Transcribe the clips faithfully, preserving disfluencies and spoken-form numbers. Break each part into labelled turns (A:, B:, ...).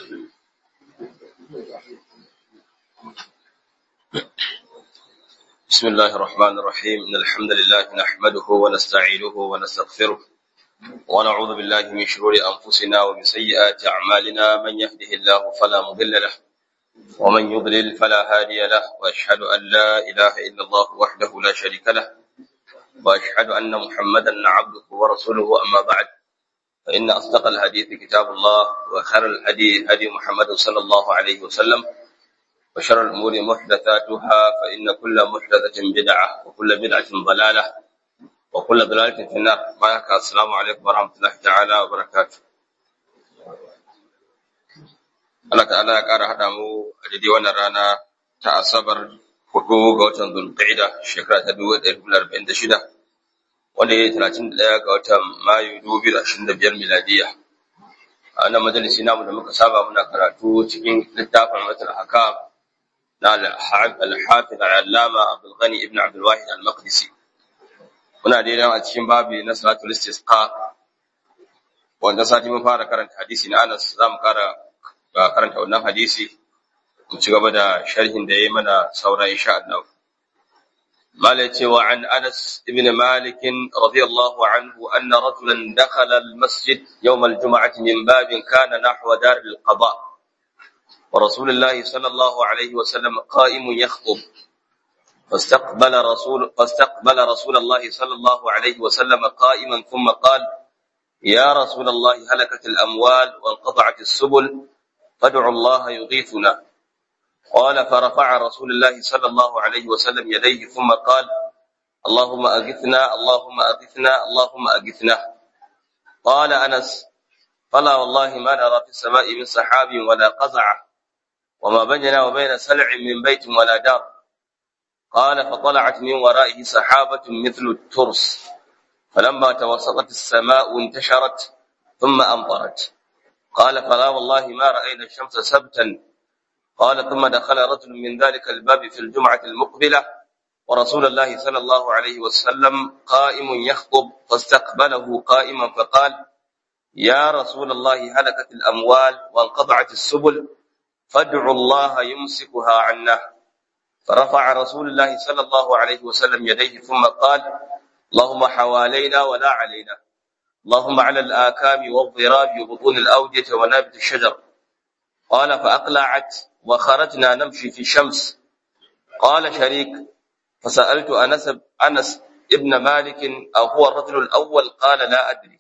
A: بسم الله الرحمن الرحيم إن الحمد لله نحمده ونستعينه ونستغفره ونعوذ بالله من شرور أنفسنا ومن سيئات أعمالنا من يهده الله فلا مضل له ومن يضلل فلا هادي له وأشهد أن لا إله إلا الله وحده لا شريك له وأشهد أن محمدا عبده ورسوله أما بعد فإن أصدق الحديث كتاب الله وخير الهدي هدي محمد صلى الله عليه وسلم وشر الأمور محدثاتها فإن كل محدثة بدعة وكل بدعة ضلالة وكل ضلالة في النار. السلام عليكم ورحمة الله تعالى وبركاته. Allah ta'ala ya ƙara haɗa mu a daidai wannan rana ta Asabar hudu ga watan Dhul-Qa'ida shekara ta dubu ɗaya da ɗari arba'in da shida wanda ya yi talatin da ɗaya ga watan Mayu dubu biyu da ashirin da biyar miladiya. A wannan majalisi namu da muka saba muna karatu cikin littafin Matul Ahkam na al-Hafiz al-Allama Abdul Ghani ibn Abdul Wahid al-Maqdisi. Muna daidai a cikin babi na salatul istisqa wanda sati mun fara karanta hadisi na Anas, zamu kara karanta wannan hadisi mu ci gaba da sharhin da yayi mana saura insha Allah. Mala yace wa an Anas ibn Malik radiyallahu anhu anna rajulan dakhala al-masjid yawm al-jum'ah min babin kana nahwa dar al-qada ورسول الله صلى الله عليه وسلم قائم يخطب فاستقبل رسول فاستقبل رسول الله صلى الله عليه وسلم قائما ثم قال يا رسول الله هلكت الأموال وانقطعت السبل فادعوا الله يغيثنا. قال فرفع رسول الله صلى الله عليه وسلم يديه ثم قال اللهم أغثنا اللهم أغثنا اللهم أغثنا. قال أنس فلا والله ما نرى في السماء من سحاب ولا قزعة وما بيننا وبين سلع من بيت ولا دار. قال فطلعت من ورائه سحابة مثل الترس فلما توسطت السماء انتشرت ثم أمطرت. قال فلا والله ما رأينا الشمس سبتا. قال ثم دخل رجل من ذلك الباب في الجمعة المقبلة ورسول الله صلى الله عليه وسلم قائم يخطب فاستقبله قائما فقال يا رسول الله هلكت الأموال وانقطعت السبل فادعوا الله يمسكها عنا. فرفع رسول الله صلى الله عليه وسلم يديه ثم قال اللهم حوالينا ولا علينا اللهم على الآكام والضراب وبطون الأودية ونابت الشجر. قال فأقلعت وخرجنا نمشي في الشمس. قال شريك فسألت أنس أنس ابن مالك أو هو الرجل الأول قال لا أدري.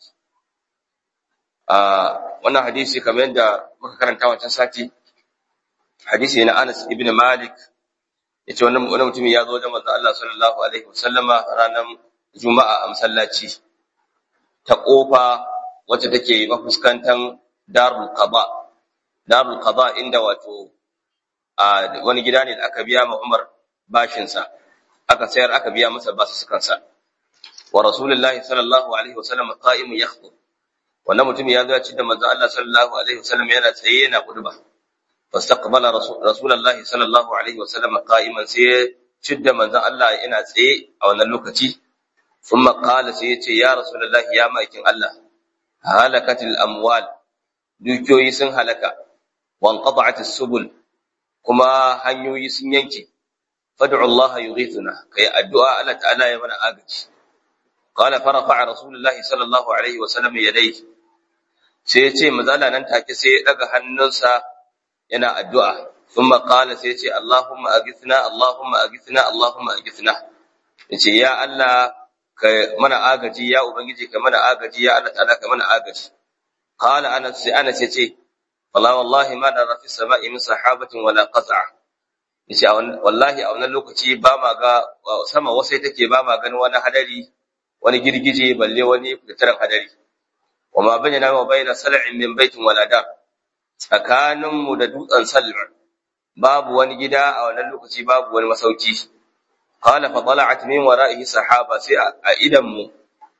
A: آه وانا حديثي كمان دا مكرن تاوان تنساتي hadisi na Anas ibn Malik yace wannan wannan mutum ya zo wajen manzo Allah sallallahu alaihi wasallama ranar Juma'a a masallaci ta kofa wacce take mafuskantan Darul Qada. Darul Qada inda wato a wani gida ne da aka biya ma Umar bashin sa aka sayar aka biya masa basussukan sa. Wa Rasulullahi sallallahu alaihi wasallam qa'imun yakhutub. Wannan mutum ya zo ya ci da manzo Allah sallallahu alaihi wasallam yana tsaye yana kuduba. فاستقبل رسول, رسول الله صلى الله عليه وسلم قائما سي شد من ذا الله ina tsaye a wannan lokaci ثم قال sai yace ya rasulullah ya maikin Allah halakatil amwal dukiyoyi sun halaka wan qata'atis subul kuma hanyoyi sun yanke fad'u Allah yughithuna kai addu'a Allah ta'ala ya mana agaji. qala farafa rasulullah sallallahu alaihi wasallam yadayhi sai yace mazala nan take sai ya daga hannunsa yana addu'a thumma qala sai yace Allahumma aghithna Allahumma aghithna Allahumma aghithna. Yace ya Allah ka mana agaji ya ubangiji ka mana agaji ya Allah ta'ala ka mana agaji. Qala Anas sai Anas yace wala wallahi ma nara fi sama'i min sahabatin wala qaz'a. Yace wallahi a wannan lokaci ba ma ga sama wasai take ba ma ganin wani hadari wani girgije balle wani fitaran hadari. Wa ma bainana wa baina sal'in min baitin wala dar. Tsakaninmu da dutsen Sal'a babu wani gida a wannan lokaci babu wani masauki. Qala fa tala'at min wara'ihi sahaba sai a idanmu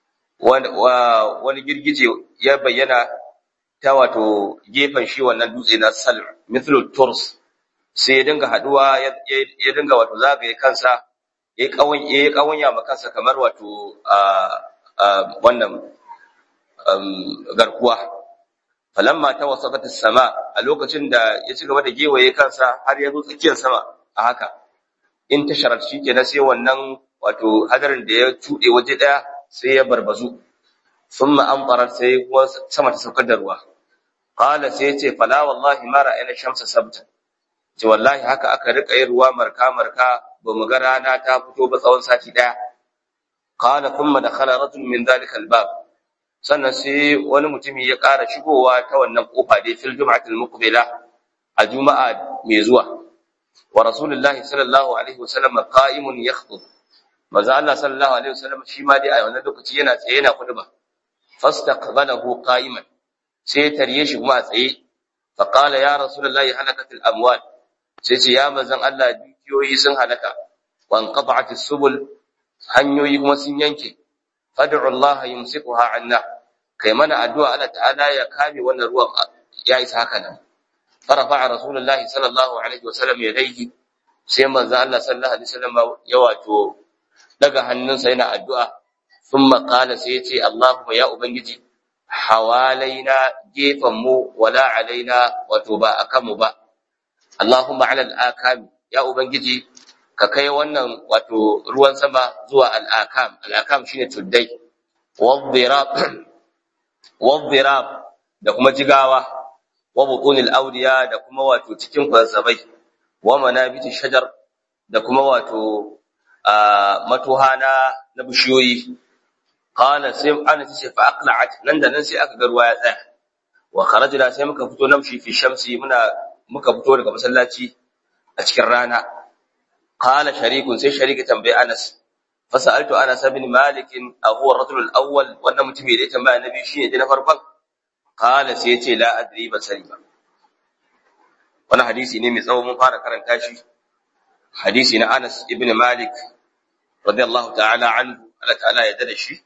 A: wani girgije ya bayyana ta wato gefen shi wannan dutse na Sal'a mithlu turs sai ya dinga haduwa ya dinga wato zagaye kansa ya kawon ya kawanya ma kansa kamar wato a wannan garkuwa. falamma tawassafat as-sama a lokacin da ya ci gaba da gewaye kansa har ya zo tsakiyar sama a haka in tasharat shikenan sai wannan wato hadarin da ya tude waje daya sai ya barbazu thumma amtarat sai kuma sama ta saukar da ruwa qala sai ya ce fala wallahi ma ra'ayna shamsa sabta ce wallahi haka aka rika yin ruwa marka marka ba mu ga rana ta fito ba tsawon sati daya qala thumma dakhala rajul min dhalika al-bab sannan sai wani mutumi ya ƙara shigowa ta wannan kofa dai fil jum'atil muqbila a juma'a mai zuwa wa rasulullahi sallallahu alaihi wasallam qa'imun yakhtub manzo Allah sallallahu alaihi wasallam shi ma dai a wannan lokaci yana tsaye yana kuduba fastaqbalahu qa'iman sai tarye shi kuma a tsaye fa qala ya rasulullahi halakatil amwal sai ce ya manzon Allah dukiyoyi sun halaka wa anqata'atis subul hanyoyi kuma sun yanke fad'u Allah yumsikuha anna kai mana addu'a Allah ta'ala ya kame wannan ruwan ya isa haka nan farafa rasulullahi sallallahu alaihi wasallam yadayhi sai manzo Allah sallallahu alaihi wasallam ya wato daga hannunsa yana addu'a thumma qala sai yace Allahumma ya ubangiji hawalaina gefan mu wala alaina wato ba akan mu ba Allahumma ala al-akam ya ubangiji ka kai wannan wato ruwan sama zuwa al-akam al-akam shine tuddai wadhirab wadhirab da kuma jigawa wa butunil awliya da kuma wato cikin kwazzabai wa manabiti shajar da kuma wato matuhana na bishiyoyi qala sai ana ce fa aqla'at nan da nan sai aka ga ruwa ya tsaya wa kharajna sai muka fito namshi fi shamsi muna muka fito daga masallaci a cikin rana qala sharikun sai shariki tambayi Anas fa sa'altu Anas bin Malik ahu ar-rajul al-awwal wannan mutumi da ya tambaya annabi shine da na farkon qala sai yace la adri ba sani ba wannan hadisi ne mai tsawo mun fara karanta shi hadisi na Anas ibn Malik radiyallahu ta'ala anhu Allah ta'ala ya dade shi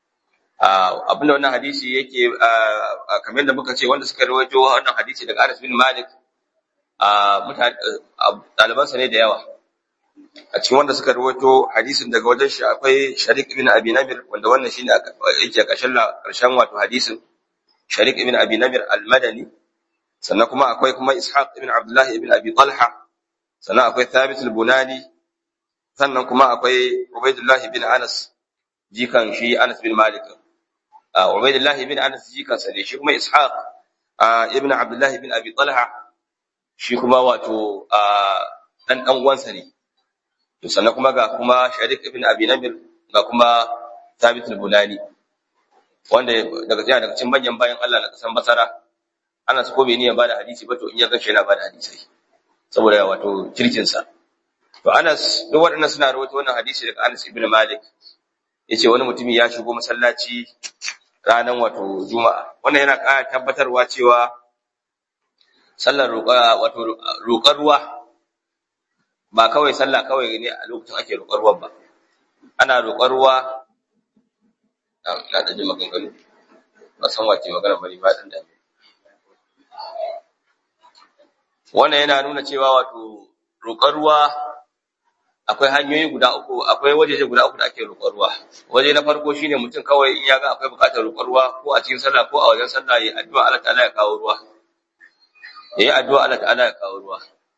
A: abinda wannan hadisi yake kamar da muka ce wanda suka rawaito wannan hadisi daga Anas bin Malik mutane ɗalibansa ne da yawa a cikin wanda suka rawaito hadisin daga wajen shi akwai Sharik ibn Abi Namir wanda wannan shine yake ƙarshen ƙarshen wato hadisin Sharik ibn Abi Namir al-Madani sannan kuma akwai kuma Ishaq ibn Abdullah ibn Abi Talha sannan akwai Thabit al-Bunani sannan kuma akwai Ubaydullah ibn Anas jikan shi Anas bin Malik Ubaydullah ibn Anas jikan sa ne shi kuma Ishaq ibn Abdullah ibn Abi Talha shi kuma wato dan dan uwansa ne to sannan kuma ga kuma Sharik ibn Abi Namir ga kuma Thabit al-Bunani wanda daga cikin daga cikin manyan bayan Allah na kasan Basra ana su ko bai niyan bada hadisi ba to in ya gashi yana bada hadisi saboda wato kirkin sa to Anas duk waɗannan suna rawaito wannan hadisi daga Anas ibn Malik yace wani mutumi ya shigo masallaci ranan wato Juma'a wannan yana ƙara tabbatarwa cewa sallar roƙa wato roƙar ruwa ba kawai sallah kawai ne a lokacin ake roƙar ruwa ba ana roƙar ruwa na da jin maganganu ba san wace magana bane ba dan da wannan yana nuna cewa wato roƙar ruwa akwai hanyoyi guda uku akwai wajeje guda uku da ake roƙar ruwa waje na farko shine mutum kawai in ya ga akwai buƙatar roƙar ruwa ko a cikin sallah ko a wajen sallah yayi addu'a Allah ta'ala ya kawo ruwa yayi addu'a Allah ta'ala ya kawo ruwa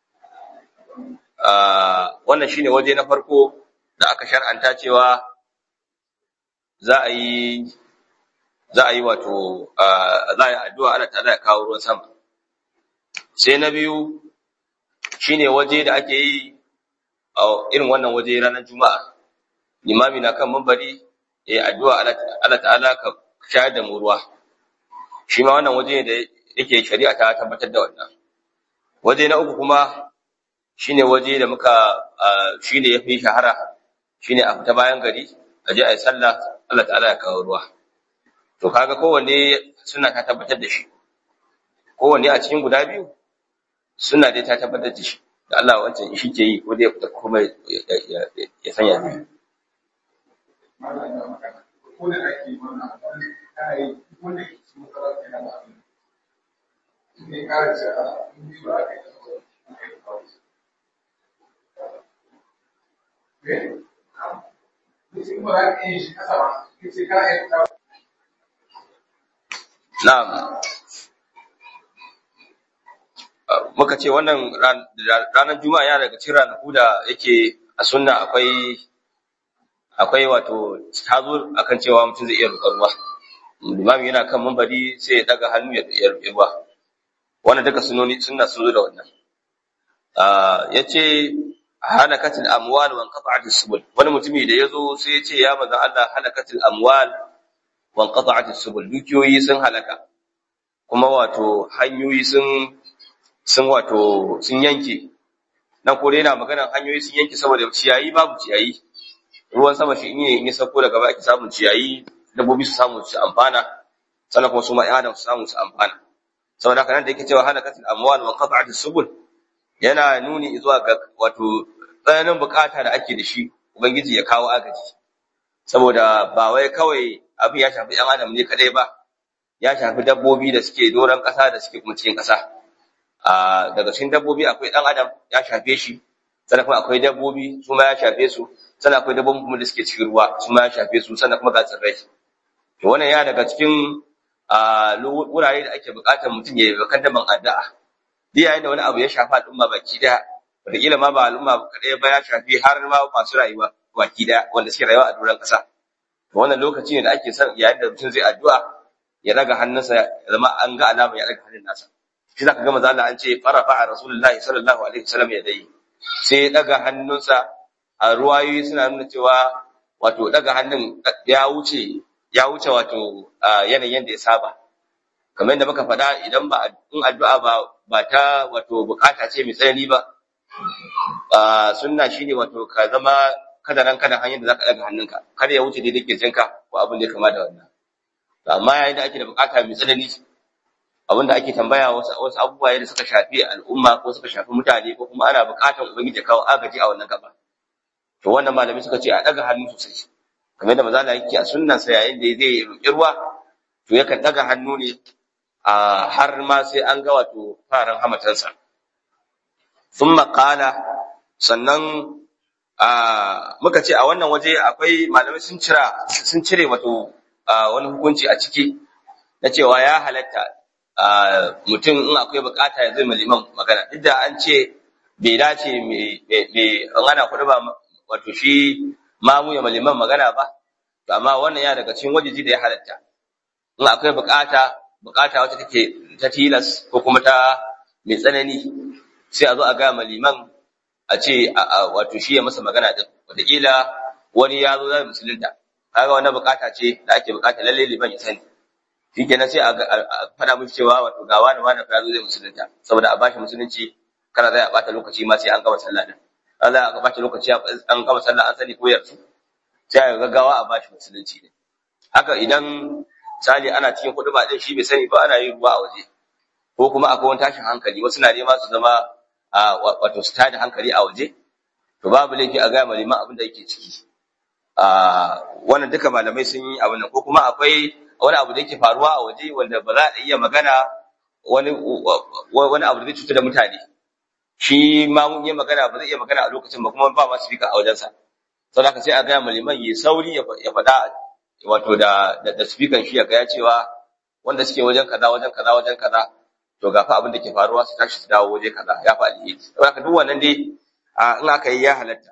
A: ah wannan shine waje na farko da aka shar'anta cewa za a yi za a yi wato za a yi addu'a Allah ta'ala ya kawo ruwan sama sai na biyu shine waje da ake yi a irin wannan waje ranar Juma'a limami na kan minbari yayi addu'a Allah ta'ala ka shayar da mu ruwa shi ma wannan waje da yake shari'a ta tabbatar da wannan waje na uku kuma shine waje da muka shine yafi shahara shine a fita bayan gari a je ayi sallah Allah ta'ala ya kawo ruwa to kaga kowanne suna ta tabbatar da shi kowanne a cikin guda biyu suna dai ta tabbatar da shi da Allah wancan shi ke yi ko dai ya kuma ya sanya ne Na'am muka ce wannan ranar juma'a ya daga cikin ranaku da yake a sunna akwai akwai wato tazo akan cewa mutum zai iya roƙar ruwa. Limami yana kan mambari sai ya daga hannu ya roƙi ruwa. Wannan duka sunoni sunna sun zo da wannan. Yace halakatil amwal wa inqata'atis subul. Wani mutumi da yazo sai ya ce ya manzon Allah halakatil amwal wa inqata'atis subul. Dukiyoyi sun halaka kuma wato hanyoyi sun sun wato sun yanke. Nan kore yana magana hanyoyi sun yanke saboda ciyayi babu ciyayi. Ruwan sama shi ne in ya sauko daga baki samun ciyayi, dabbobi su samu su amfana, sannan kuma su ma ƴan adam su samu su amfana. Saboda haka nan da yake cewa halakatil amwal wa inqata'atis subul yana nuni zuwa ga wato tsananin bukata da ake da shi ubangiji ya kawo agaji. Saboda ba wai kawai abin ya shafi ƴan adam ne kadai ba, ya shafi dabbobi da suke doron ƙasa da suke kuma cikin ƙasa. A daga cikin dabbobi akwai ɗan adam ya shafe shi, sannan kuma akwai dabbobi su ma ya shafe su, sannan akwai dabbobi kuma da suke cikin ruwa su ma ya shafe su, sannan kuma ga tsirrai. To wannan ya daga cikin wurare da ake buƙatar mutum ya yi bakan daban addu'a. Duk yayin da wani abu ya shafi al'umma baki daya, wataƙila ma ba al'umma kaɗai ba ya shafi har ma masu rayuwa baki daya wanda suke rayuwa a doron ƙasa. To wannan lokaci ne da ake son yayin da mutum zai addu'a ya daga hannunsa ya zama an ga alama ya daga hannun nasa. Shi zaka ga manzo Allah an ce farafa a Rasulullahi sallallahu alaihi wasallam ya dai. Sai ya daga hannunsa a ruwayoyi suna nuna cewa wato daga hannun ya wuce ya wuce wato yanayin da ya saba. Kamar yadda muka faɗa idan ba in addu'a ba ba ta wato bukata ce mai tsanani ba, sunna shine wato ka zama kada ran kada hanyar da zaka daga hannunka kada ya wuce daidai kirjinka ko abin da ya kama da wannan. Amma yayin da ake da bukata mai tsanani, abin da ake tambaya wasu wasu abubuwa da suka shafi al'umma ko suka shafi mutane ko kuma ana bukatar ubangiji kawo agaji a wannan gaba, to wannan malami suka ce a daga hannu sosai. Kamar yadda manzo Allah yake a sunnansa yayin da zai roƙi ruwa, to yakan daga hannu ne a har ma sai an ga wato faran hamatansa. Thumma qala, sannan muka ce a wannan waje akwai malamai sun cira sun cire wato wani hukunci a ciki na cewa ya halatta mutum in akwai bukata ya zai liman magana, duk da an ce bai dace mai ana kuɗi ba wato shi mamu ya liman magana ba, amma wannan ya daga cikin wajeji da ya halatta. In akwai bukata bukata wacce take ta tilas ko kuma ta mai tsanani, sai a zo a ga liman a ce wato shi ya masa magana din. Wataƙila wani ya zo zai musulunta, kaga wannan bukata ce da ake bukata lalle liman ya sani. Shi kenan sai a faɗa miki cewa wato ga wani wani ya zo zai musulunta, saboda a bashi musulunci kana zai a bata lokaci ma sai an gama sallah din. Allah ya bata lokaci an gama sallah an sani ko yarsu, sai a gaggawa a bashi musulunci din. Haka idan misali ana cikin kuɗi ba din shi bai sani ba ana yin ruwa a waje, ko kuma akwai wani tashin hankali wasu na nema su zama wato su tada hankali a waje, to babu laifi a gaya liman abin da yake ciki. Wannan duka malamai sun yi abin nan, ko kuma akwai wani abu da yake faruwa a waje wanda ba za a iya magana wani wani abu da zai cutar da mutane, shi ma mun yi magana ba zai iya magana a lokacin ba kuma ba ma speaker a wajensa, saboda haka sai a gaya liman yi sauri ya faɗa wato da da speaker shi ya ga cewa wanda suke wajen kaza wajen kaza wajen kaza to gafa abin da ke faruwa su tashi su dawo waje kaza ya fa alheri. Saboda haka duk wannan dai in aka yi ya halatta.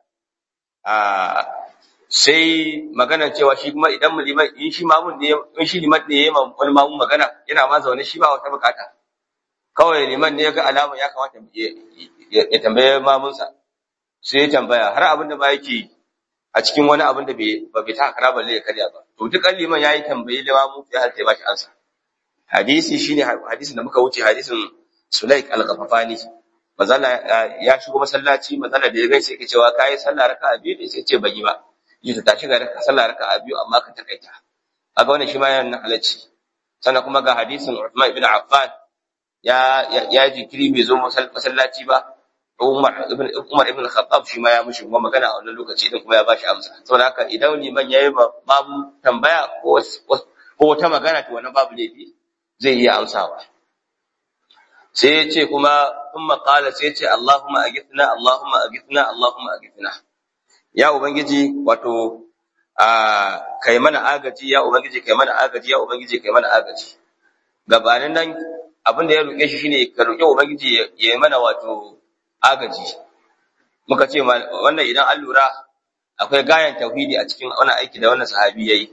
A: Sai maganar cewa shi kuma idan liman in shi mamun ne in shi liman ne yayin wani mamun magana yana ma zaune shi ba wata bukata, kawai liman ne ya ga alama ya kamata ya tambaye mamunsa, sai ya tambaya har abin da ba yake a cikin wani abin da bai bai ta kara balle ya karya ba, to duk liman yayi tambaye da mamu ya halatta ba shi ansa. Hadisi shine hadisin da muka wuce, hadisin Sulaik al-Ghafafani. Manzala ya shigo masallaci, manzala da ya gaishe yake cewa kai sallah raka'a biyu ne, sai ce ban yi ba. Yi ta shiga raka'a sallah raka'a biyu amma ka takaita. Aga wannan shi ma yana halacci. Sannan kuma ga hadisin Uthman ibn Affan ya ya jikiri bai zo masallaci ba. Umar ibn Umar ibn Khattab shi ma ya mushi kuma magana a wannan lokaci din kuma ya bashi amsa. Saboda haka idan liman yayi babu tambaya ko ko wata magana to wannan babu laifi zai iya amsawa. Sai ya ce kuma kuma qala sai ya ce Allahumma aghithna Allahumma aghithna Allahumma aghithna, ya ubangiji wato a kai mana agaji, ya ubangiji kai mana agaji, ya ubangiji kai mana agaji. Gabanin nan abin da ya roke shi shine ka roke ubangiji ya yi mana wato agaji. Muka ce wannan idan an lura akwai gayan tauhidi a cikin wannan aiki da wannan sahabi yayi.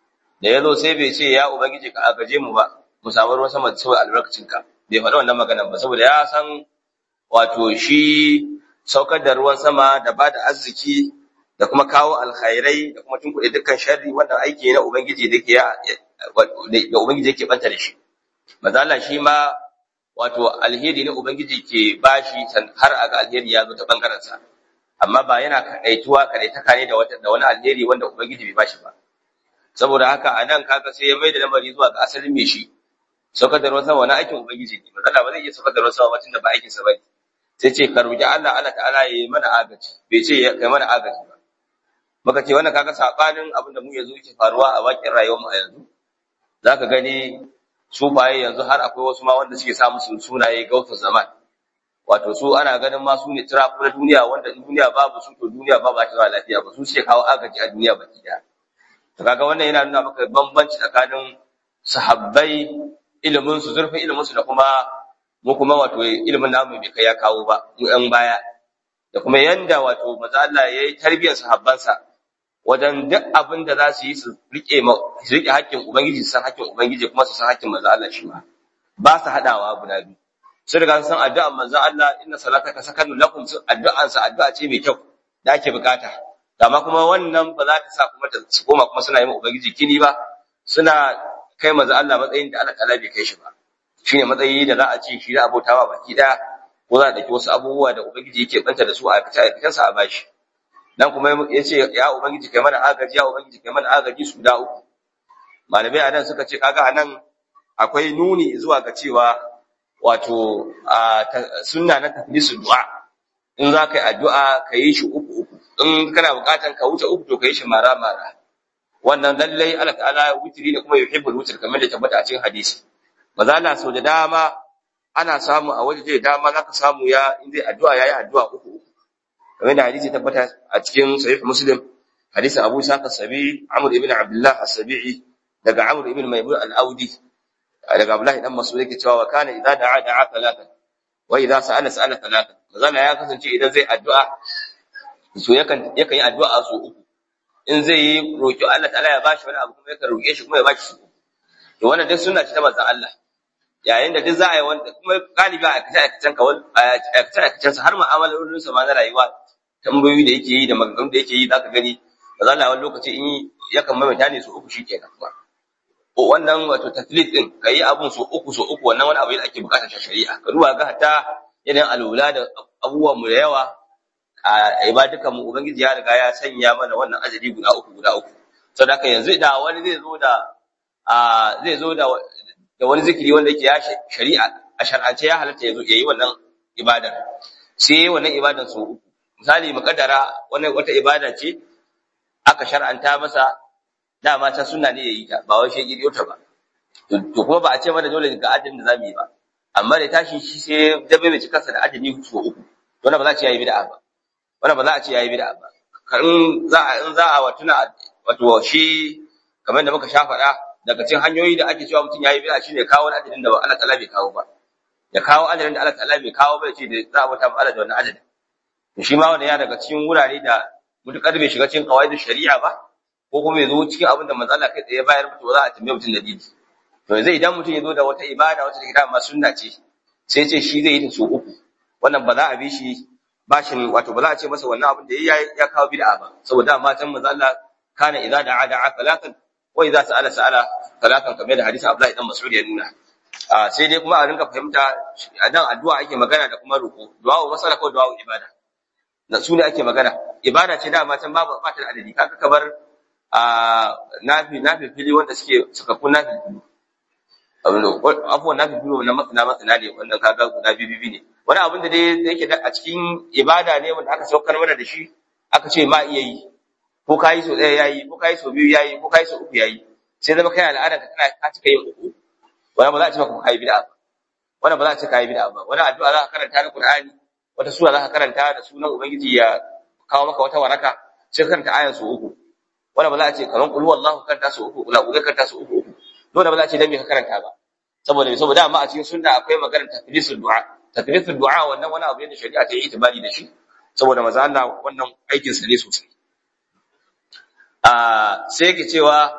A: Da yazo sai bai ce ya ubangiji ka agaje mu ba, mu samu ruwan sama saboda albarkacinka. Bai faɗa wannan maganar ba saboda ya san wato shi saukar da ruwan sama da bada arziki da kuma kawo alkhairai da kuma tunkuɗe dukkan sharri wannan aiki na ubangiji da yake da ubangiji yake banta da shi. Manzo Allah shi ma wato alheri ne ubangiji ke bashi har aga alheri ya zo ta bangaren sa, amma ba yana kadaituwa kadaitaka ne da wata da wani alheri wanda ubangiji bai bashi ba. Saboda haka anan kaga sai ya mai da lamari zuwa ga asalin me shi saukar da ruwan sama wani aikin ubangiji ne. Manzo Allah ba zai iya saukar da ruwan sama ba tunda ba aikin sa bane. Sai ce ka roki Allah Allah ta'ala ya yi mana agaji, bai ce ya kai mana agaji ba. Muka ce wannan kaga sabanin abin da mu yanzu yake faruwa a bakin rayuwar mu a yanzu. Zaka gani sufaye yanzu har akwai wasu ma wanda suke samu su sunaye gautar zaman, wato su ana ganin ma su ne turaku na duniya wanda duniya babu su to duniya babu ta lafiya ba, su suke kawo agaji a duniya baki daya. To kaga wannan yana nuna maka bambanci tsakanin sahabbai ilimin su zurfin ilimin su da kuma mu kuma wato ilimin namu bai kai ya kawo ba mu yan baya, da kuma yanda wato manzo Allah yayi tarbiyyar sahabbansa wajen duk abin da za su yi su rike su rike haƙƙin ubangiji su san haƙƙin ubangiji kuma su san haƙƙin manzo Allah shi ma ba su hadawa guda biyu. Sun riga sun san addu'ar manzo Allah inna salataka sakanu lakum, addu'an sa addu'a ce mai kyau da ake bukata, amma kuma wannan ba za ta sa kuma su koma kuma suna yi ma ubangiji kini ba, suna kai manzo Allah matsayin da Allah ta'ala bai kai shi ba. Shine matsayi da za a ce shi da abotawa baki daya, ko za a dake wasu abubuwa da ubangiji yake banta da su a aikace aikacensa a bashi. Dan kuma yace ya ubangiji kai mana agaji, ya ubangiji kai mana agaji su da uku. Malamai anan suka ce kaga anan akwai nuni zuwa ga cewa wato sunna na taflisu du'a, in za ka yi addu'a ka yi shi uku uku, in kana bukatan ka wuce uku to ka yi shi mara mara. Wannan lallai Allah ta'ala witri ne kuma yuhibbul witr kamar da tabbata a cikin hadisi. Maza Allah sau da dama ana samu a waje da dama zaka samu ya in zai addu'a yayi addu'a uku uku. Kamar da hadisi tabbata a cikin sahih Muslim, hadisin Abu Ishaq as-Sabi'i, Amr ibn Abdullah as-Sabi'i daga Amr ibn Maymun al-Audi daga Abdullah dan Mas'ud yake cewa kana idza da'a da'a talatan wa idza sa'ala sa'ala talatan. Manzon ya kasance idan zai addu'a so yakan yakan yi addu'a so uku. In zai yi roki Allah ta'ala ya bashi wani abu kuma yakan roke shi kuma ya bashi. To wannan duk sunna ce ta manzon Allah. Yayin da duk za a yi wanda kuma galibi a kace aikacen ka wani aikacen aikacen sa har mu'amalolin sa ma na rayuwa, tambayoyi da yake yi da maganganun da yake yi zaka gani manzon Allah wani lokaci in yakan maimaita ne so uku shikenan kuma. Wannan wato taflit din kai abun so uku so uku wannan wani abu da ake bukatar shari'a. Ka duba ga hatta idan alwala da abubuwan mu da yawa a ibadukan mu ubangiji ya riga ya sanya mana wannan ajali guda uku guda uku. Saboda haka yanzu da wani zai zo da a zai zo da da wani zikiri wanda yake ya shari'a a shar'ance ya halatta yazo yayi wannan ibadar, sai wannan ibadan so uku. Misali mukaddara wannan wata ibada ce aka shar'anta masa dama ta sunna ne yayi ta ba wai shi giriyo ta ba, to kuma ba a ce mana dole ga adadin da zamu yi ba, amma da tashi shi sai da bai ci kansa da adadi so uku, wannan ba za a ce yayi bid'a ba, wannan ba za a ce yayi bid'a ba. Kan za a in za a watuna wato shi kamar da muka sha faɗa daga cikin hanyoyi da ake cewa mutum yayi bid'a shine kawo adadin da Allah ta'ala bai kawo ba, ya kawo adadin da Allah ta'ala bai kawo ba ya ce da za a bata Allah da wannan adadin. To shi ma wannan ya daga cikin wurare da mutukar bai shiga cikin qawaidin shari'a ba, ko kuma ya zo cikin abin da manzo Allah kai tsaye bayar mutu za a tambaye mutum dalili. To yanzu idan mutum ya zo da wata ibada wata take dama sunna ce sai ce shi zai yi ta so uku, wannan ba za a bi shi bashin wato ba za a ce masa wannan abin da yayi ya kawo bid'a ba, saboda matan manzo Allah kana idza da'a da'a salatan wa idza sa'ala sa'ala salatan, kamar da hadisi Abdullahi dan Mas'ud ya nuna. a sai dai kuma a rinka fahimta a dan addu'a ake magana da kuma ruku, du'a masala ko du'a ibada da su ne ake magana. Ibada ce da matan babu ba ta da adadi, kaga kamar a nafi nafi fili wanda suke suka kun nafi abin da abubuwan nafi fili na matsina matsina ne wannan kaga guda bibi ne. Wani abin da dai yake a cikin ibada ne wanda aka saukar mana da shi aka ce ma iya yi, ko kai so ɗaya yayi, ko kai so biyu yayi, ko kai so uku yayi, sai zama kai al'ada ka kana ka cika yin uku, wannan ba za a ce maka kai bid'a ba, wannan ba za a ce kai bid'a ba. Wani addu'a za ka karanta na Qur'ani, wata sura za ka karanta da sunan ubangiji ya kawo maka wata waraka, sai ka karanta ayan su uku, wanda ba za a ce kaman qul huwallahu karanta su uku, kula uga karanta su uku uku, dole ba za a ce dan me ka karanta ba, saboda saboda amma a cikin sunna akwai maganar takrisul du'a takrisul du'a wannan wani abu ne da shari'a ta yi itibari da shi saboda manzo Allah wannan aikin sa ne sosai a sai yake cewa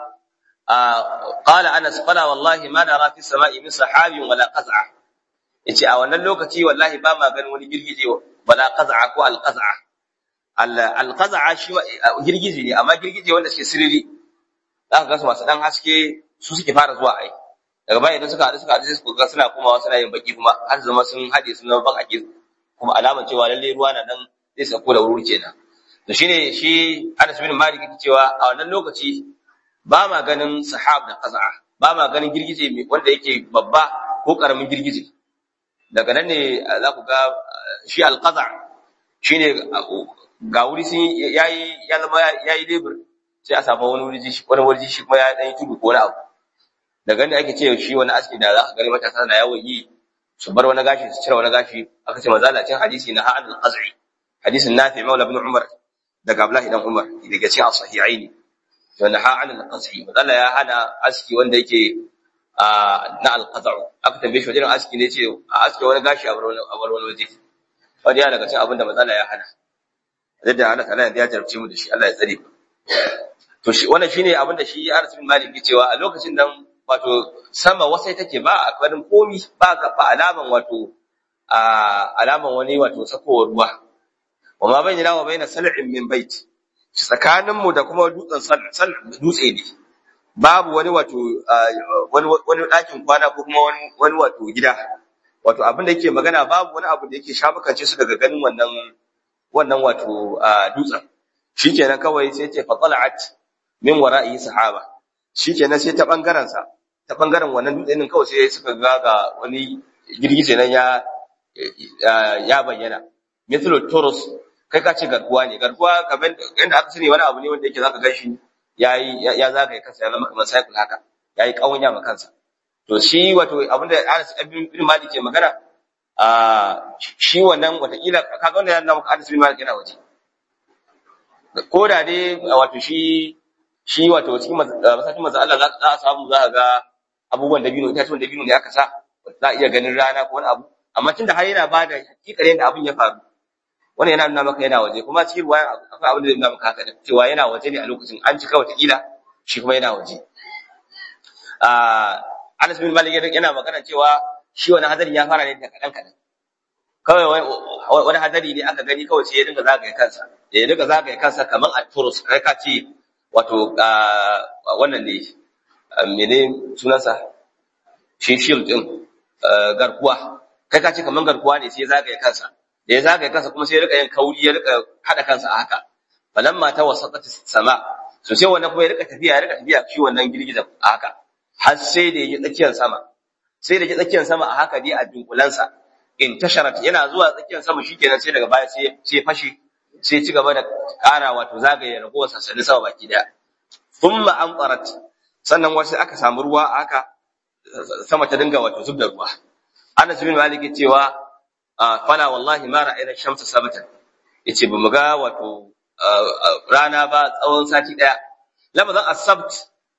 A: qala Anas qala wallahi ma nara fi samai min sahabin wala qaz'a yace a wannan lokaci wallahi ba ma ganin wani girgije wala qaz'a ko al-qaz'a al-qaz'a shi girgije ne amma girgije wanda suke sirri zaka ga su masu dan haske su suke fara zuwa ai daga baya idan suka haɗu suka haɗu sai su ga suna komawa suna yin baki kuma har zama sun haɗe sun zama bakake kuma alamar cewa lalle ruwa na nan zai sako da wuri kenan to shine shi Anas bin Malik yake cewa a wannan lokaci ba ma ganin sahab da qaz'a ba ma ganin girgije mai wanda yake babba ko karamin girgije daga nan ne za ku ga shi al-qaz'a shine ga wuri sun yayi ya zama yayi lebur sai a samu wani wuri shi wani wuri shi kuma ya dan yi tudu ko wani abu daga ne ake ce shi wani aski da za ka gani matasa na yawan yi su bar wani gashi su cire wani gashi aka ce mazalacin hadisi na ha'an al-qaz'i hadisin Nafi Maula ibn Umar daga Abdullah ibn Umar daga cikin as-sahihaini wanda ha'an al-qaz'i mazalla ya hana aski wanda yake na al-qaz'u aka tambaye shi wajen aski ne ce a aski wani gashi a bar wani a bar wani waje wanda ya daga cikin abin da mazalla ya hana da Allah ta'ala ya jarabce mu da shi Allah ya tsare to shi wannan shine abin da shi Anas bin Malik ke cewa a lokacin nan wato sama wasai take ba a karin komi ba ga ba alaman wato alaman wani wato sakowar ruwa wama bainana wa baina sal'in min bait tsakanin mu da kuma dutsen sal dutse ne babu wani wato wani wani dakin kwana ko kuma wani wani wato gida wato abin da yake magana babu wani abu da yake shafakance su daga ganin wannan wannan wato dutsen shikenan kawai sai ce fa tala'at min wara'i sahaba shikenan sai ta bangaren sa ta bangaren wannan dutsen din kawai sai suka ga ga wani girgije nan ya ya bayyana mithlu turus kai ka ce garkuwa ne garkuwa kamar inda aka sani wani abu ne wanda yake zaka ganshi yayi ya zagaye kansa ya zama kamar cycle haka yayi kawunya ma kansa to shi wato abinda Anas ibn Malik ke magana a shi wannan watakila kaga wanda yana maka Anas ibn Malik yana waje ko da dai wato shi shi wato cikin masallacin manzo Allah za a samu za ka ga abubuwan dabino itatuwan dabino ne aka sa za a iya ganin rana ko wani abu amma tunda har yana bada hakikarin da abin ya faru wannan yana nuna maka yana waje kuma cikin ruwaya akwai abin da zai nuna maka haka cewa yana waje ne a lokacin an cika wata kila shi kuma yana waje a Anas bin Malik yana magana cewa shi wani hadari ya fara ne da kadan kadan kawai wani hadari ne aka gani kawai sai ya dinga zagaye kansa ya dinga zagaye kansa kamar at-turus kai ka ce wato wannan ne mene sunansa shi shield din garkuwa kai ka ce kaman garkuwa ne sai ya zagaye kansa da ya zagaye kansa kuma sai ya rika yin kauri ya rika hada kansa a haka falamma ta wasaqat sama so sai wannan kuma ya rika tafiya ya rika tafiya shi wannan girgizan a haka har sai da ya tsakiyar sama sai da ya tsakiyar sama a haka dai a dunkulansa in tasharat yana zuwa tsakiyar sama shikenan sai daga baya sai sai fashi sai ci gaba da ƙara wato zagaye ragowar sassanin sama baki daya thumma amtarat sannan wasu aka samu ruwa aka sama ta dinga wato zubda ruwa Anas bin Malik cewa fala wallahi ma ra'ayna shamsa sabatan yace bamu ga wato rana ba tsawon sati daya lafazan as-sabt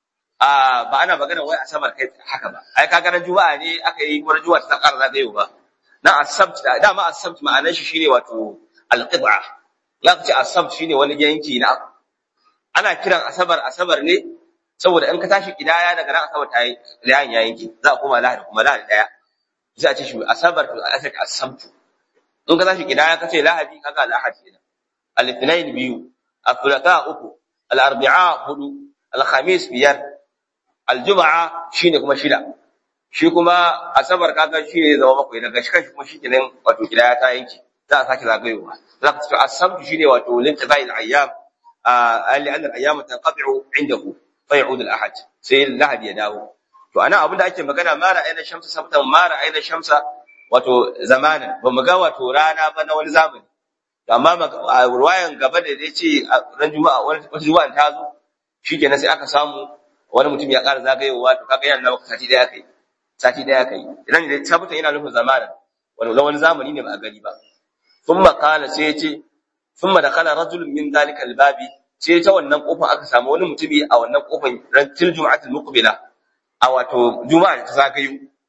A: ba ana magana wai asabar kai haka ba ai kaga ran juma'a ne aka yi kuma juma'a ta ƙara zagayo ba na as-sabt dama as-sabt ma'anar shi shine wato al-qit'a za ka ce asabt shine wani yanki na abu ana kiran asabar asabar ne saboda in ka tashi kidaya daga ran asabar tayi rayan ya yanki za a koma lahadi kuma lahadi daya za a ce shi asabar to asaka asabt in ka tashi kidaya ka ce lahadi kaga lahadi ne al-ithnain biyu al-thulatha uku al-arbi'a hudu al-khamis biyar al-jum'a shine kuma shida shi kuma asabar kaga shine zama bakwai daga shi kanshi kuma shikenan wato kidaya ta yanki za a sake zagayowa za ka ce as-sabt shine wato linqita'i al-ayyam alli an al-ayyam tanqati'u indahu fa ya'ud al-ahad sai lahadi ya dawo to ana abin da ake magana ma ra'ayna shamsa sabtan ma ra'ayna shamsa wato zamanan ba mu ga wato rana ba na wani zamani amma ruwayan gaba da yace ran juma'a wani juma'a ta zo shikenan sai aka samu wani mutum ya ƙara zagayowa to kaga yana maka sati daya kai sati daya kai idan da sabtan yana nufin zamanan wani wani zamani ne ba a gani ba ثم قال سيتي ثم دخل رجل من ذلك الباب sai ta wannan kofar aka samu wani mutumi a wannan kofar ran til juma'atul muqbila a wato juma'a ta zagayo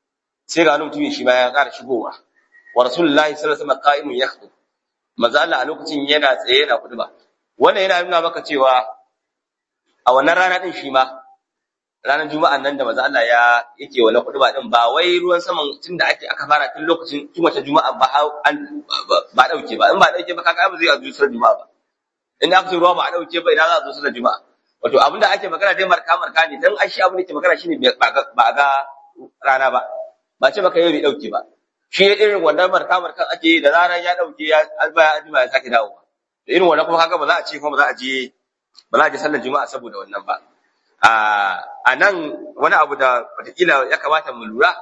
A: sai ga wani mutum shi ma ya ƙara shigowa wa rasulullahi sallallahu alaihi wasallam qa'imun yakhutub manzo Allah a lokacin yana tsaye yana kuduba wannan yana nuna maka cewa a wannan rana din shi ma ranar juma'an nan da manzo Allah ya yake wannan kuduba din ba wai ruwan saman tunda ake aka fara tun lokacin tun wata juma'a ba an ba dauke ba in ba dauke ba kaga ba zai zo sallar juma'a ba in aka ce ruwa ba a dauke ba idan za a zo sallar juma'a wato abinda ake magana dai marka marka ne dan aishi abin da ke magana shine ba ga rana ba ba ce baka yau bai dauke ba shi irin wannan marka markan ake yi da zaran ya dauke ya albaya ajima ya sake dawowa da irin wannan kuma kaga ba za a ce kuma ba za a je ba za a je sallar juma'a saboda wannan ba a nan wani abu da wataƙila ya kamata mu lura